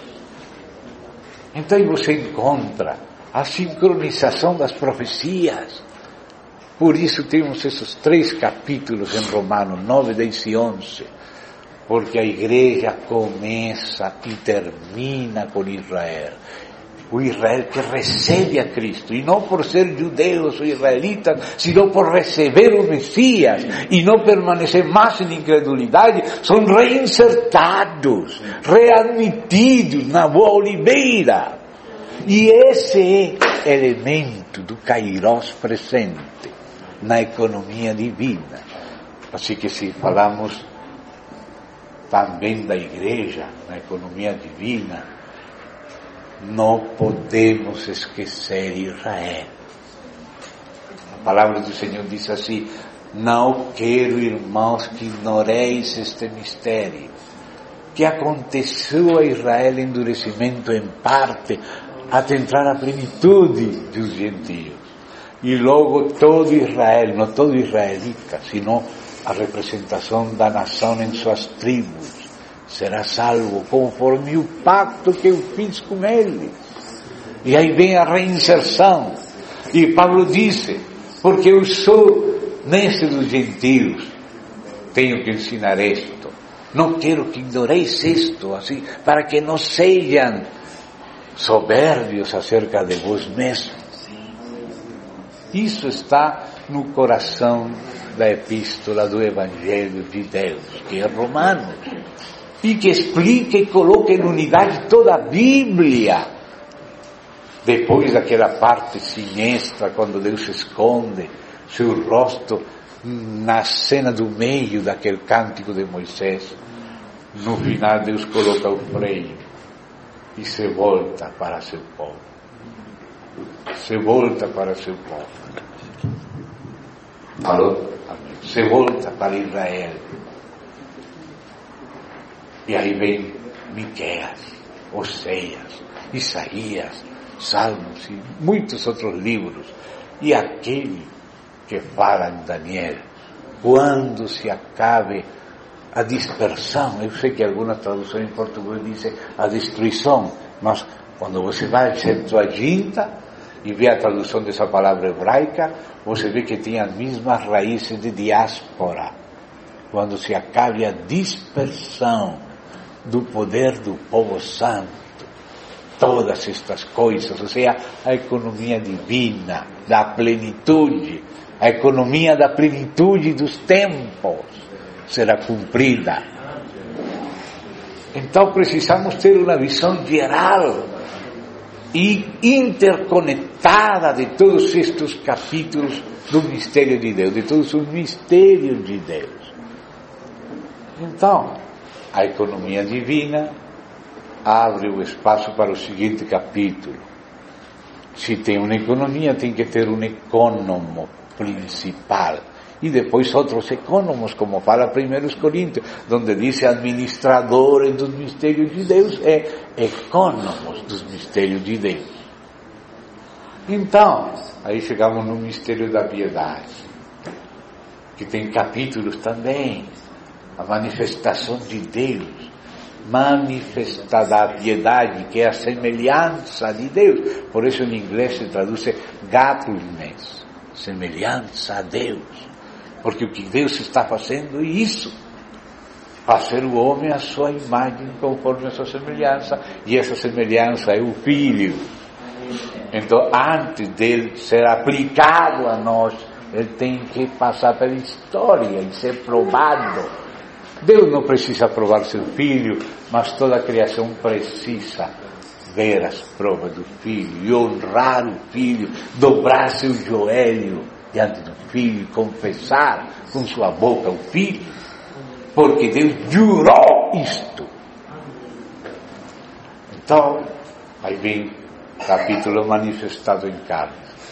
Então você encontra a sincronização das profecias. Por isso temos esses 3 capítulos em Romanos 9, 10 e 11. Porque a igreja começa e termina com Israel. O Israel que recebe a Cristo, e não por ser judeus ou israelitas, sino por receber o Messias, e não permanecer mais em incredulidade, são reinsertados, readmitidos na boa oliveira. E esse é elemento do Kairos presente na economia divina. Assim que se falamos também da igreja, na economia divina, não podemos esquecer Israel. A palavra do Senhor diz assim: não quero, irmãos, que ignoreis este mistério, que aconteceu a Israel endurecimento em parte, até entrar a plenitude dos gentios. E logo todo Israel, não todo israelita, sino a representação da nação em suas tribos, será salvo conforme o pacto que eu fiz com eles. E aí vem a reinserção. E Paulo disse: porque eu sou nesse dos gentios, tenho que ensinar isto. Não quero que ignoreis isto, assim, para que não sejam soberbios acerca de vós mesmos. Isso está no coração da epístola do Evangelho de Deus, que é Romanos, e que explica e coloca em unidade toda a Bíblia. Depois daquela parte siniestra, quando Deus esconde seu rosto na cena do meio daquele Cântico de Moisés, no final Deus coloca o freio e se volta para seu povo. Se volta para seu povo. Falou? Se volta para Israel. E aí vem Miqueias, Oséias, Isaías, Salmos e muitos outros livros. E aquele que fala em Daniel: quando se acabe a dispersão. Eu sei que algumas traduções em português dizem a destruição, mas quando você vai à Septuaginta e vê a tradução dessa palavra hebraica, você vê que tem as mesmas raízes de diáspora. Quando se acabe a dispersão do poder do povo santo, todas estas coisas, ou seja, a economia divina, da plenitude, a economia da plenitude dos tempos será cumprida. Então precisamos ter uma visão geral e interconectada de todos estes capítulos do mistério de Deus, de todos os mistérios de Deus. Então, a economia divina abre o espaço para o seguinte capítulo. Se tem uma economia, tem que ter um econômico principal. E depois outros econômicos, como fala 1 Coríntios, onde diz administradores dos mistérios de Deus e econômicos dos mistérios de Deus. Então, aí chegamos no mistério da piedade, que tem capítulos também. A manifestação de Deus, manifestada a piedade, que é a semelhança de Deus. Por isso em inglês se traduz godliness, semelhança a Deus. Porque o que Deus está fazendo é isso, fazer o homem à sua imagem, conforme a sua semelhança, e essa semelhança é o Filho. Então, antes dele ser aplicado a nós, ele tem que passar pela história e ser provado. Deus não precisa provar seu Filho, mas toda a criação precisa ver as provas do Filho e honrar o Filho, dobrar seu joelho diante do Filho, confessar com sua boca o Filho, porque Deus jurou isto. Então, aí vem o capítulo manifestado em carne,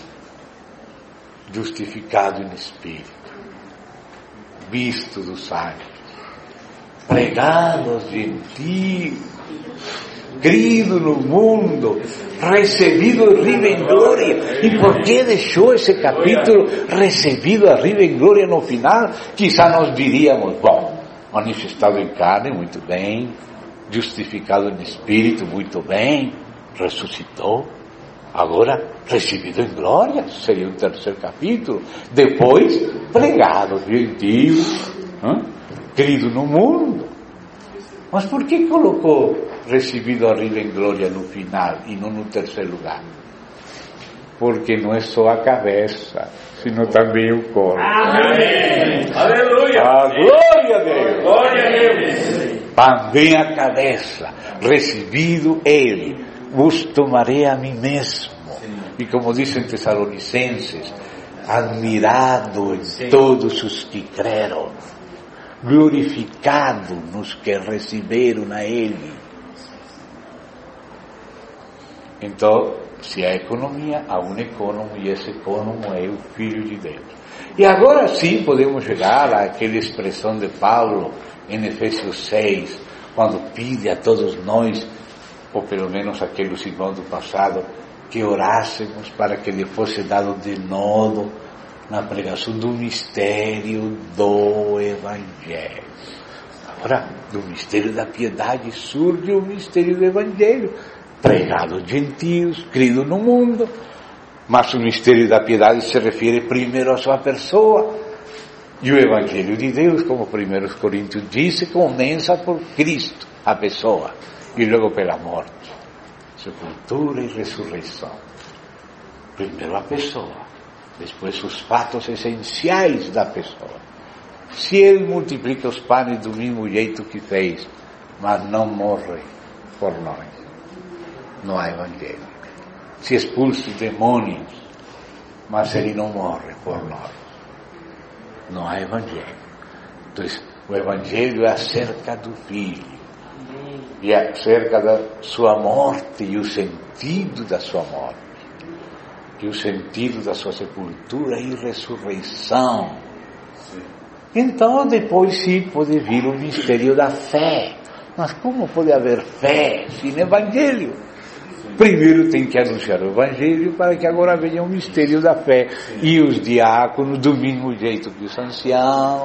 justificado em espírito, visto dos anjos, pregado aos gentios, crido no mundo, recebido arriba em glória. E por que deixou esse capítulo recebido arriba em glória no final? Quizá nós diríamos, bom, manifestado em carne, muito bem, justificado em espírito, muito bem, ressuscitou, agora recebido em glória, seria o terceiro capítulo. Depois, pregado aos gentios, querido no mundo. Mas por que colocou recebido arriba em glória no final e não no terceiro lugar? Porque não é só a cabeça, sino também o corpo. Amém! Aleluia! A glória a Deus! Glória a Deus! Também a cabeça, recebido ele, vos tomarei a mim mesmo. E como dizem Tessalonicenses, admirado em todos os que creram, glorificado nos que receberam a ele. Então, se há economia, há um econômico, e esse econômico é o Filho de Deus. E agora sim podemos chegar àquela expressão de Paulo em Efésios 6, quando pede a todos nós, ou pelo menos aqueles irmãos do passado, que orássemos para que lhe fosse dado de novo na pregação do mistério do Evangelho. Agora, do mistério da piedade surge o mistério do Evangelho, pregado aos gentios, crido no mundo, mas o mistério da piedade se refere primeiro à sua pessoa, e o Evangelho de Deus, como 1 Coríntios disse, começa por Cristo, a pessoa, e logo pela morte, sepultura e ressurreição. Primeiro a pessoa, depois os fatos essenciais da pessoa. Se ele multiplica os pães do mesmo jeito que fez, mas não morre por nós, não há Evangelho. Se expulsa os demônios, mas ele não morre por nós, não há Evangelho. Então, o Evangelho é acerca do Filho, e é acerca da sua morte e o sentido da sua morte, e o sentido da sua sepultura e ressurreição. Então depois sim pode vir o mistério da fé. Mas como pode haver fé sem Evangelho? Primeiro tem que anunciar o Evangelho para que agora venha o mistério da fé. E os diáconos, do mesmo jeito que os anciãos,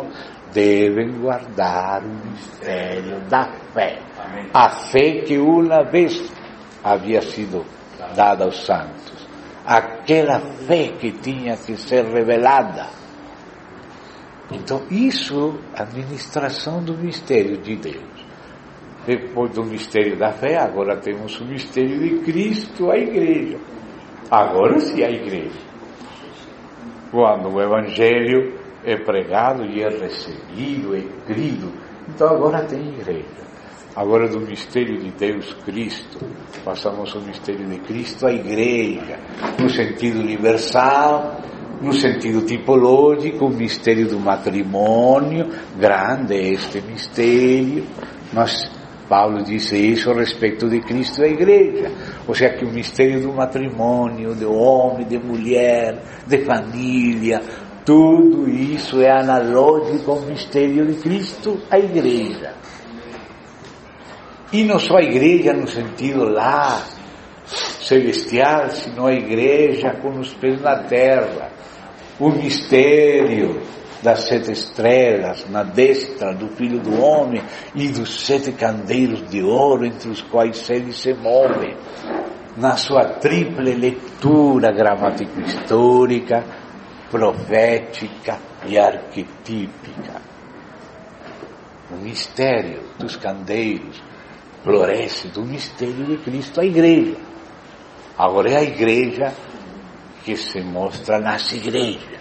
devem guardar o mistério da fé. A fé que uma vez havia sido dada aos santos. Aquela fé que tinha que ser revelada. Então, isso é a administração do mistério de Deus. Depois do mistério da fé, agora temos o mistério de Cristo, a igreja. Agora sim a igreja. Quando o Evangelho é pregado e é recebido, é crido, então agora tem igreja. Agora do mistério de Deus, Cristo, passamos ao mistério de Cristo, a igreja, no sentido universal, no sentido tipológico, o mistério do matrimônio, grande é este mistério, mas Paulo disse isso a respeito de Cristo e da igreja, ou seja que o mistério do matrimônio, do homem, de mulher, de família, tudo isso é analógico ao mistério de Cristo, a igreja. E não só a igreja no sentido lá celestial, sino a igreja com os pés na terra. O mistério das 7 estrelas na destra do Filho do Homem e dos 7 candeiros de ouro entre os quais ele se move, na sua triple leitura gramático-histórica, profética e arquetípica. O mistério dos candeiros floresce do mistério de Cristo, a igreja. Agora é a igreja que se mostra nas igrejas.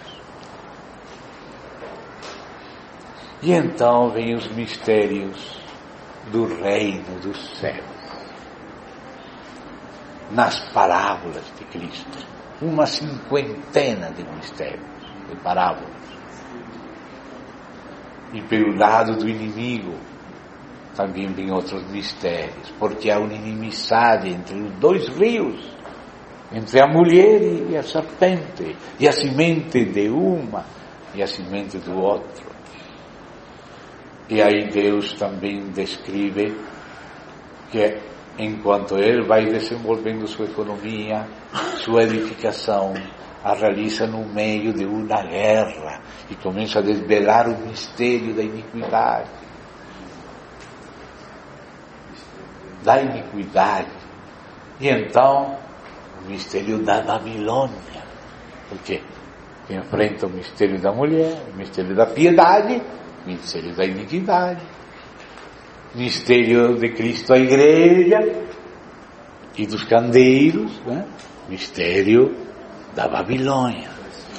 E então vem os mistérios do reino dos céus. Nas parábolas de Cristo, uma 50 de mistérios, de parábolas. E pelo lado do inimigo, também vem outros mistérios, porque há uma inimizade entre os 2 rios, entre a mulher e a serpente, e a semente de uma e a semente do outro. E aí Deus também descreve que enquanto Ele vai desenvolvendo sua economia, sua edificação, a realiza no meio de uma guerra e começa a desvelar o mistério da iniquidade. E então o mistério da Babilônia, porque enfrenta o mistério da mulher, o mistério da piedade, o mistério da iniquidade, o mistério de Cristo, a igreja e dos candeiros, né? Mistério da Babilônia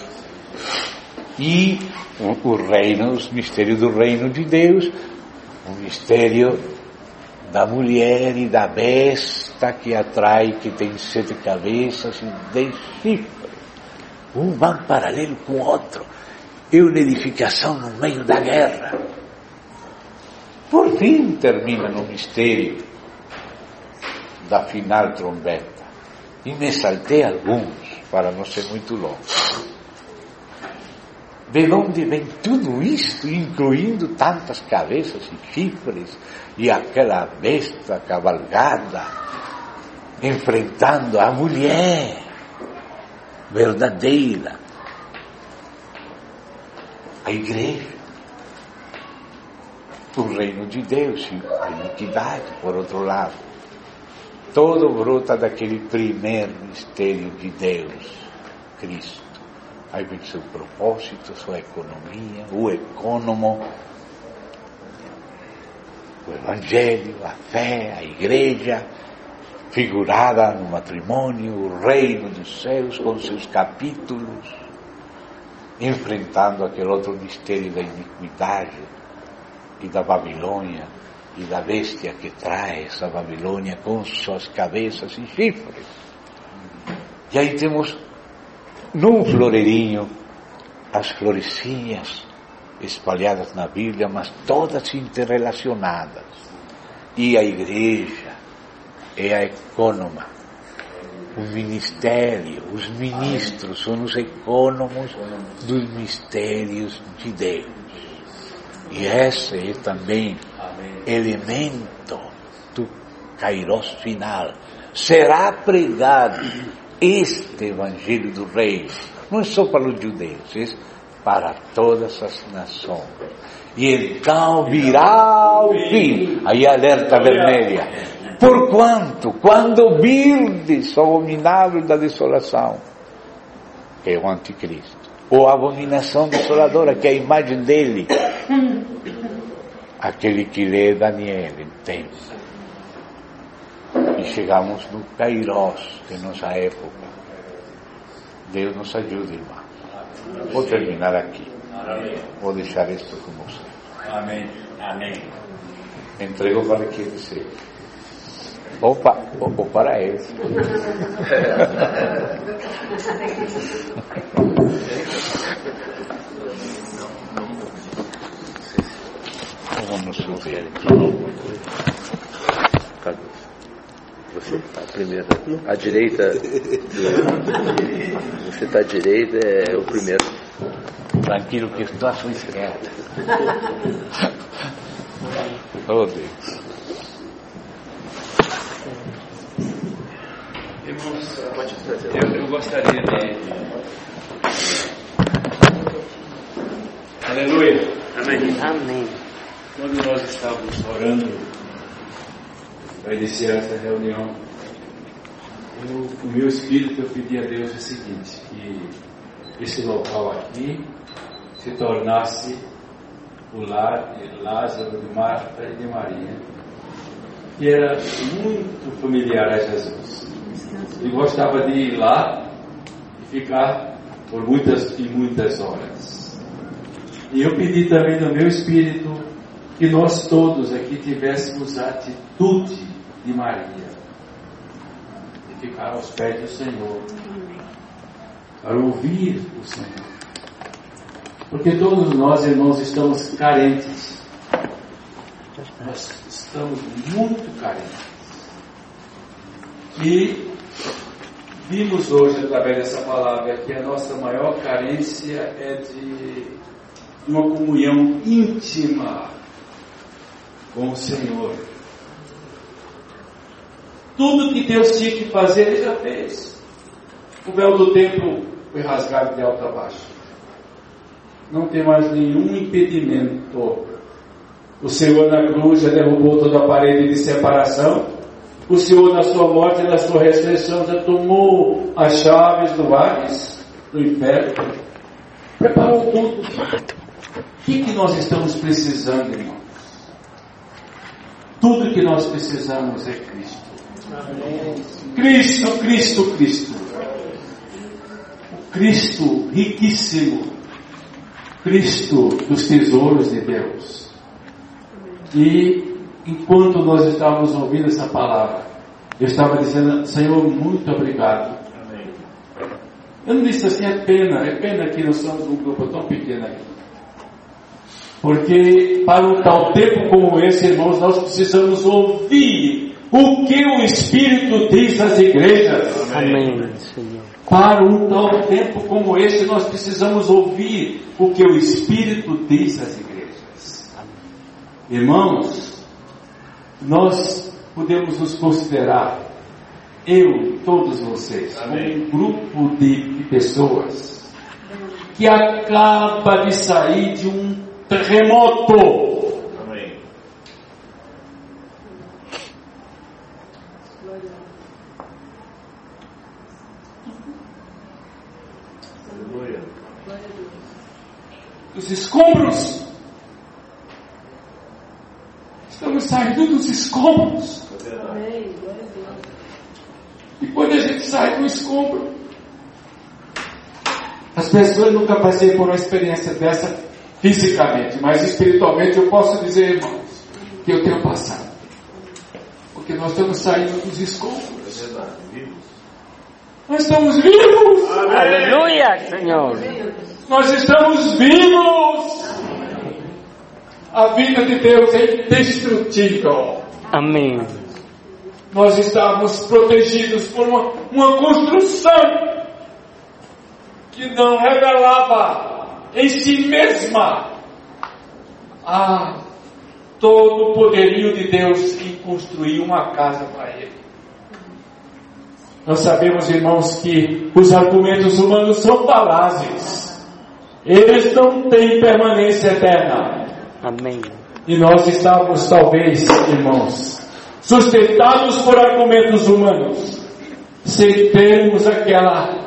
e o reino, os mistérios do reino de Deus, o mistério da mulher e da besta que atrai, que tem 7 cabeças e 10 chifres. Um vai paralelo com o outro. É uma edificação no meio da guerra. Por fim termina no mistério da final trombeta. E me saltei alguns, para não ser muito longo. De onde vem tudo isto, incluindo tantas cabeças e chifres, e aquela besta cavalgada, enfrentando a mulher verdadeira, a igreja, o reino de Deus e a iniquidade, por outro lado. Todo brota daquele primeiro mistério de Deus, Cristo. Aí vem seu propósito, sua economia, o econômico, o evangelho, a fé, a igreja, figurada no matrimônio, o reino dos céus com seus capítulos, enfrentando aquele outro mistério da iniquidade e da Babilônia e da bestia que traz essa Babilônia com suas cabeças e chifres. E aí temos num floreirinho as florecinhas espalhadas na Bíblia, mas todas interrelacionadas. E a igreja é a econômica, o ministério, os ministros são os econômicos dos mistérios de Deus. E esse é também elemento do Kairos final. Será pregado este Evangelho do Reino, não é só para os judeus, é para todas as nações. E então virá o fim. Aí alerta vermelha. Porquanto, quando virdes o abominável da desolação, que é o anticristo, ou a abominação desoladora, que é a imagem dele, aquele que lê Daniel entende. E chegamos no Kairos, que é nossa época. Deus nos ajude, irmão. Vou terminar aqui. Vou deixar isto com você. Amém. Amém. Entrego para quem deseja. Ou para ele. Vamos subir aqui. Você está primeiro. À direita. Você está à direita, é o primeiro. Tranquilo que estou à sua esquerda. Oh Deus. Irmãos, eu gostaria de... Aleluia. Amém. Amém. Quando nós estávamos orando para iniciar essa reunião, o meu espírito, eu pedi a Deus o seguinte, que esse local aqui se tornasse o lar de Lázaro, de Marta e de Maria, que era muito familiar a Jesus. E gostava de ir lá e ficar por muitas e muitas horas. E eu pedi também no meu espírito que nós todos aqui tivéssemos a atitude de Maria, de ficar aos pés do Senhor, para ouvir o Senhor. Porque todos nós, irmãos, estamos carentes. Nós estamos muito carentes. E vimos hoje, através dessa palavra, que a nossa maior carência é de uma comunhão íntima com o Senhor. Tudo que Deus tinha que fazer, Ele já fez. O véu do templo foi rasgado de alto a baixo. Não tem mais nenhum impedimento. O Senhor na cruz já derrubou toda a parede de separação. O Senhor na sua morte e na sua ressurreição já tomou as chaves do Hades, do inferno. Preparou tudo. O que nós estamos precisando, irmãos? Tudo que nós precisamos é Cristo. Cristo, Cristo, Cristo. O Cristo riquíssimo. Cristo dos tesouros de Deus. E enquanto nós estávamos ouvindo essa palavra, eu estava dizendo, Senhor, muito obrigado. Eu não disse assim, é pena que nós somos um grupo tão pequeno aqui. Porque para um tal tempo como esse, irmãos, nós precisamos ouvir o que o Espírito diz às igrejas. Amém, Senhor. Para um tal tempo como esse, nós precisamos ouvir o que o Espírito diz às igrejas. Irmãos, nós podemos nos considerar, eu, todos vocês, como um grupo de pessoas que acaba de sair de um terremoto. Amém. Os escombros. Estamos saindo dos escombros. E quando a gente sai do escombro, as pessoas, nunca passei por uma experiência dessa fisicamente, mas espiritualmente eu posso dizer, irmãos, que eu tenho passado. Porque nós estamos saindo dos escombros. Nós estamos vivos. Aleluia, Senhor. Nós estamos vivos. A vida de Deus é indestrutível. Amém. Nós estamos protegidos por uma construção que não revelava em si mesma todo o poderio de Deus em construir uma casa para Ele. Nós sabemos, irmãos, que os argumentos humanos são falazes. Eles não têm permanência eterna. Amém. E nós estamos, talvez, irmãos, sustentados por argumentos humanos, sem termos aquela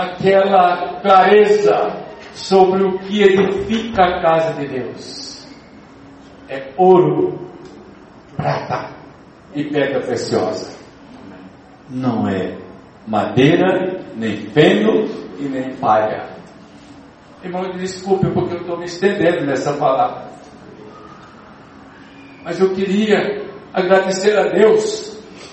clareza sobre o que edifica a casa de Deus. É ouro, prata e pedra preciosa. Não é madeira, nem feno e nem palha. Irmão, desculpe porque eu estou me estendendo nessa palavra. Mas eu queria agradecer a Deus,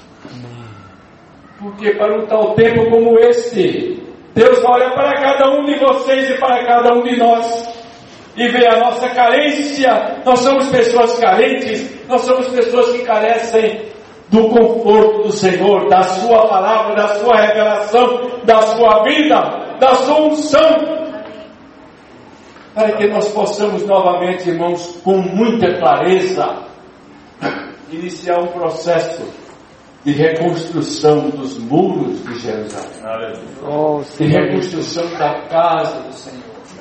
porque para um tal tempo como este, Deus olha para cada um de vocês e para cada um de nós e vê a nossa carência. Nós somos pessoas carentes, nós somos pessoas que carecem do conforto do Senhor, da sua palavra, da sua revelação, da sua vida, da sua unção, para que nós possamos novamente, irmãos, com muita clareza, iniciar um processo de reconstrução dos muros de Jerusalém, de reconstrução da casa do Senhor.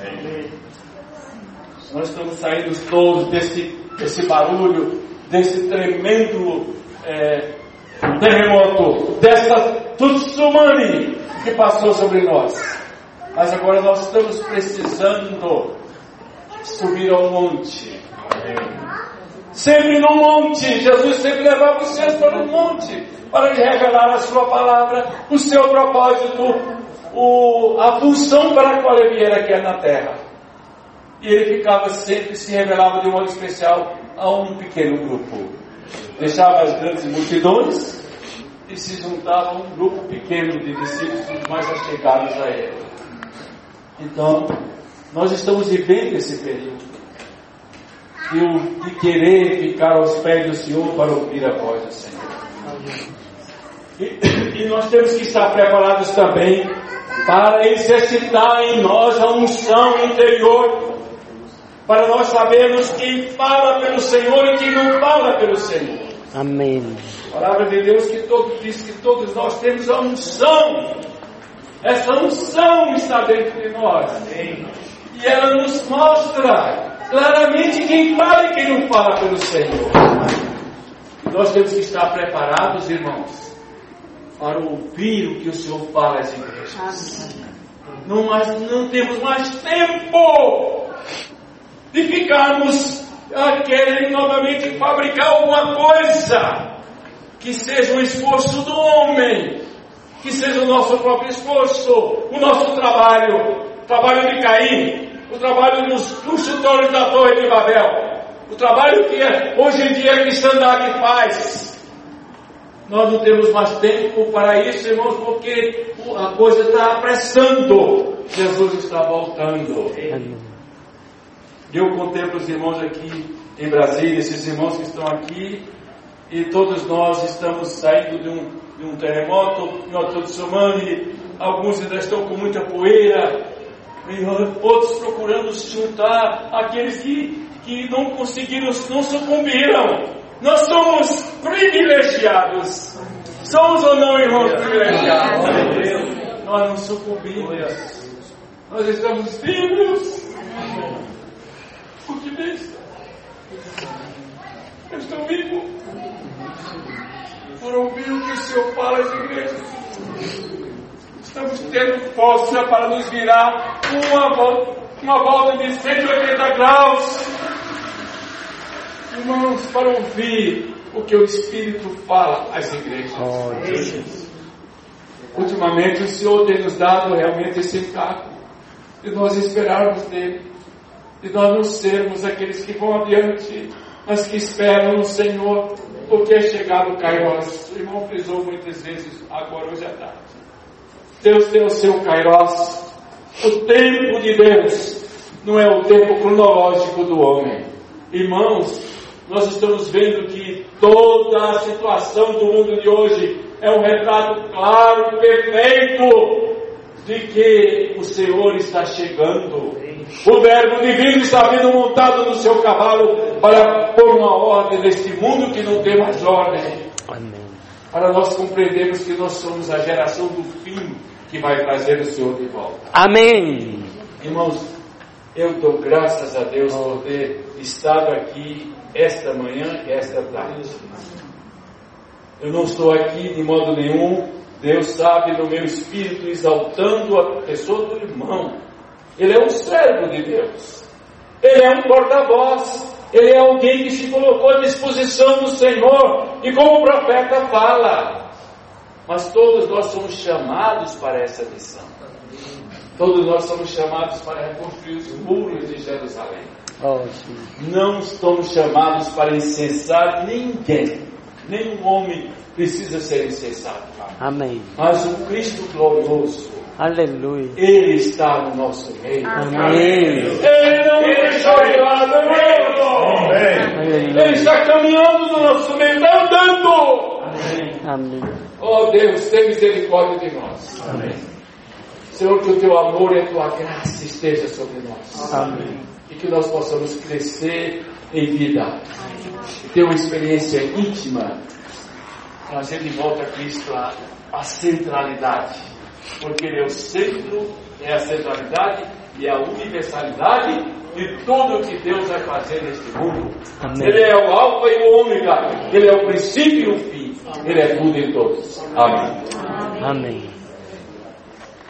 Nós estamos saindo todos desse barulho, desse tremendo terremoto, dessa tsunami que passou sobre nós. Mas agora nós estamos precisando subir ao monte. Sempre no monte. Jesus sempre levava os seus para o monte, para lhe revelar a sua palavra, o seu propósito, a função para a qual ele viera aqui na terra. E ele ficava sempre, se revelava de um modo especial a um pequeno grupo. Deixava as grandes multidões e se juntava a um grupo pequeno de discípulos mais achegados a ele. Então, nós estamos vivendo esse período de querer ficar aos pés do Senhor para ouvir a voz do Senhor. E nós temos que estar preparados também para exercitar em nós a unção interior, para nós sabermos quem fala pelo Senhor e quem não fala pelo Senhor. Amém. A palavra de Deus diz que todos nós temos a unção. Essa unção está dentro de nós. Amém. E ela nos mostra claramente quem fala e quem não fala pelo Senhor. Nós temos que estar preparados, irmãos, para ouvir o que o Senhor fala às igrejas. Não temos mais tempo de ficarmos querendo novamente fabricar alguma coisa que seja um esforço do homem, que seja o nosso próprio esforço, o nosso trabalho de Caim, o trabalho dos construtores da Torre de Babel, o trabalho que hoje em dia a cristandade faz. Nós não temos mais tempo para isso, irmãos, porque a coisa está apressando. Jesus está voltando. Eu contemplo os irmãos aqui em Brasília, esses irmãos que estão aqui, e todos nós estamos saindo de um terremoto, de uma tsunami. Alguns ainda estão com muita poeira, e outros procurando se juntar àqueles que não conseguiram, não sucumbiram. Nós somos privilegiados. Somos ou não, irmãos, privilegiados? Nós não sucumbimos. Nós estamos vivos. O que besta. Eu estou vivo por ouvir o que o Senhor fala às igrejas. Estamos tendo força para nos virar uma volta de 180 graus. Irmãos, para ouvir o que o Espírito fala às igrejas. Ultimamente o Senhor tem nos dado realmente esse encargo de nós esperarmos dele, de nós não sermos aqueles que vão adiante, mas que esperam no Senhor, porque é chegado o Kairos. O irmão frisou muitas vezes, agora hoje à tarde. Deus tem o seu Kairos. O tempo de Deus não é o tempo cronológico do homem. Irmãos, nós estamos vendo que toda a situação do mundo de hoje é um retrato claro, perfeito, de que o Senhor está chegando. O Verbo Divino está vindo montado no seu cavalo para pôr uma ordem neste mundo que não tem mais ordem. Amém. Para nós compreendermos que nós somos a geração do fim que vai trazer o Senhor de volta. Amém. Irmãos, Eu dou graças a Deus por ter estado aqui esta manhã e esta tarde. Eu não estou aqui de modo nenhum, Deus sabe, no meu espírito, exaltando a pessoa do irmão. Ele é um servo de Deus. Ele é um porta-voz. Ele é alguém que se colocou à disposição do Senhor. E como o profeta fala. Mas todos nós somos chamados para essa missão. Todos nós somos chamados para reconstruir os muros de Jerusalém. Não estamos chamados para incensar ninguém. Nenhum homem precisa ser incensado. Amém. Mas o Cristo glorioso, Aleluia. Ele está no nosso meio. Amém. Ele não nos deixou de lado, Ele está caminhando no nosso meio, está andando. Amém. Oh Deus, tem misericórdia de nós. Amém. Senhor, que o Teu amor e a Tua graça esteja sobre nós. Amém. E que nós possamos crescer em vida. E ter uma experiência íntima. Trazer de volta a Cristo a centralidade. Porque Ele é o centro, é a centralidade e a universalidade de tudo o que Deus vai fazer neste mundo. Amém. Ele é o alfa e o ômega. Ele é o princípio e o fim. Ele é tudo em todos. Amém. Amém.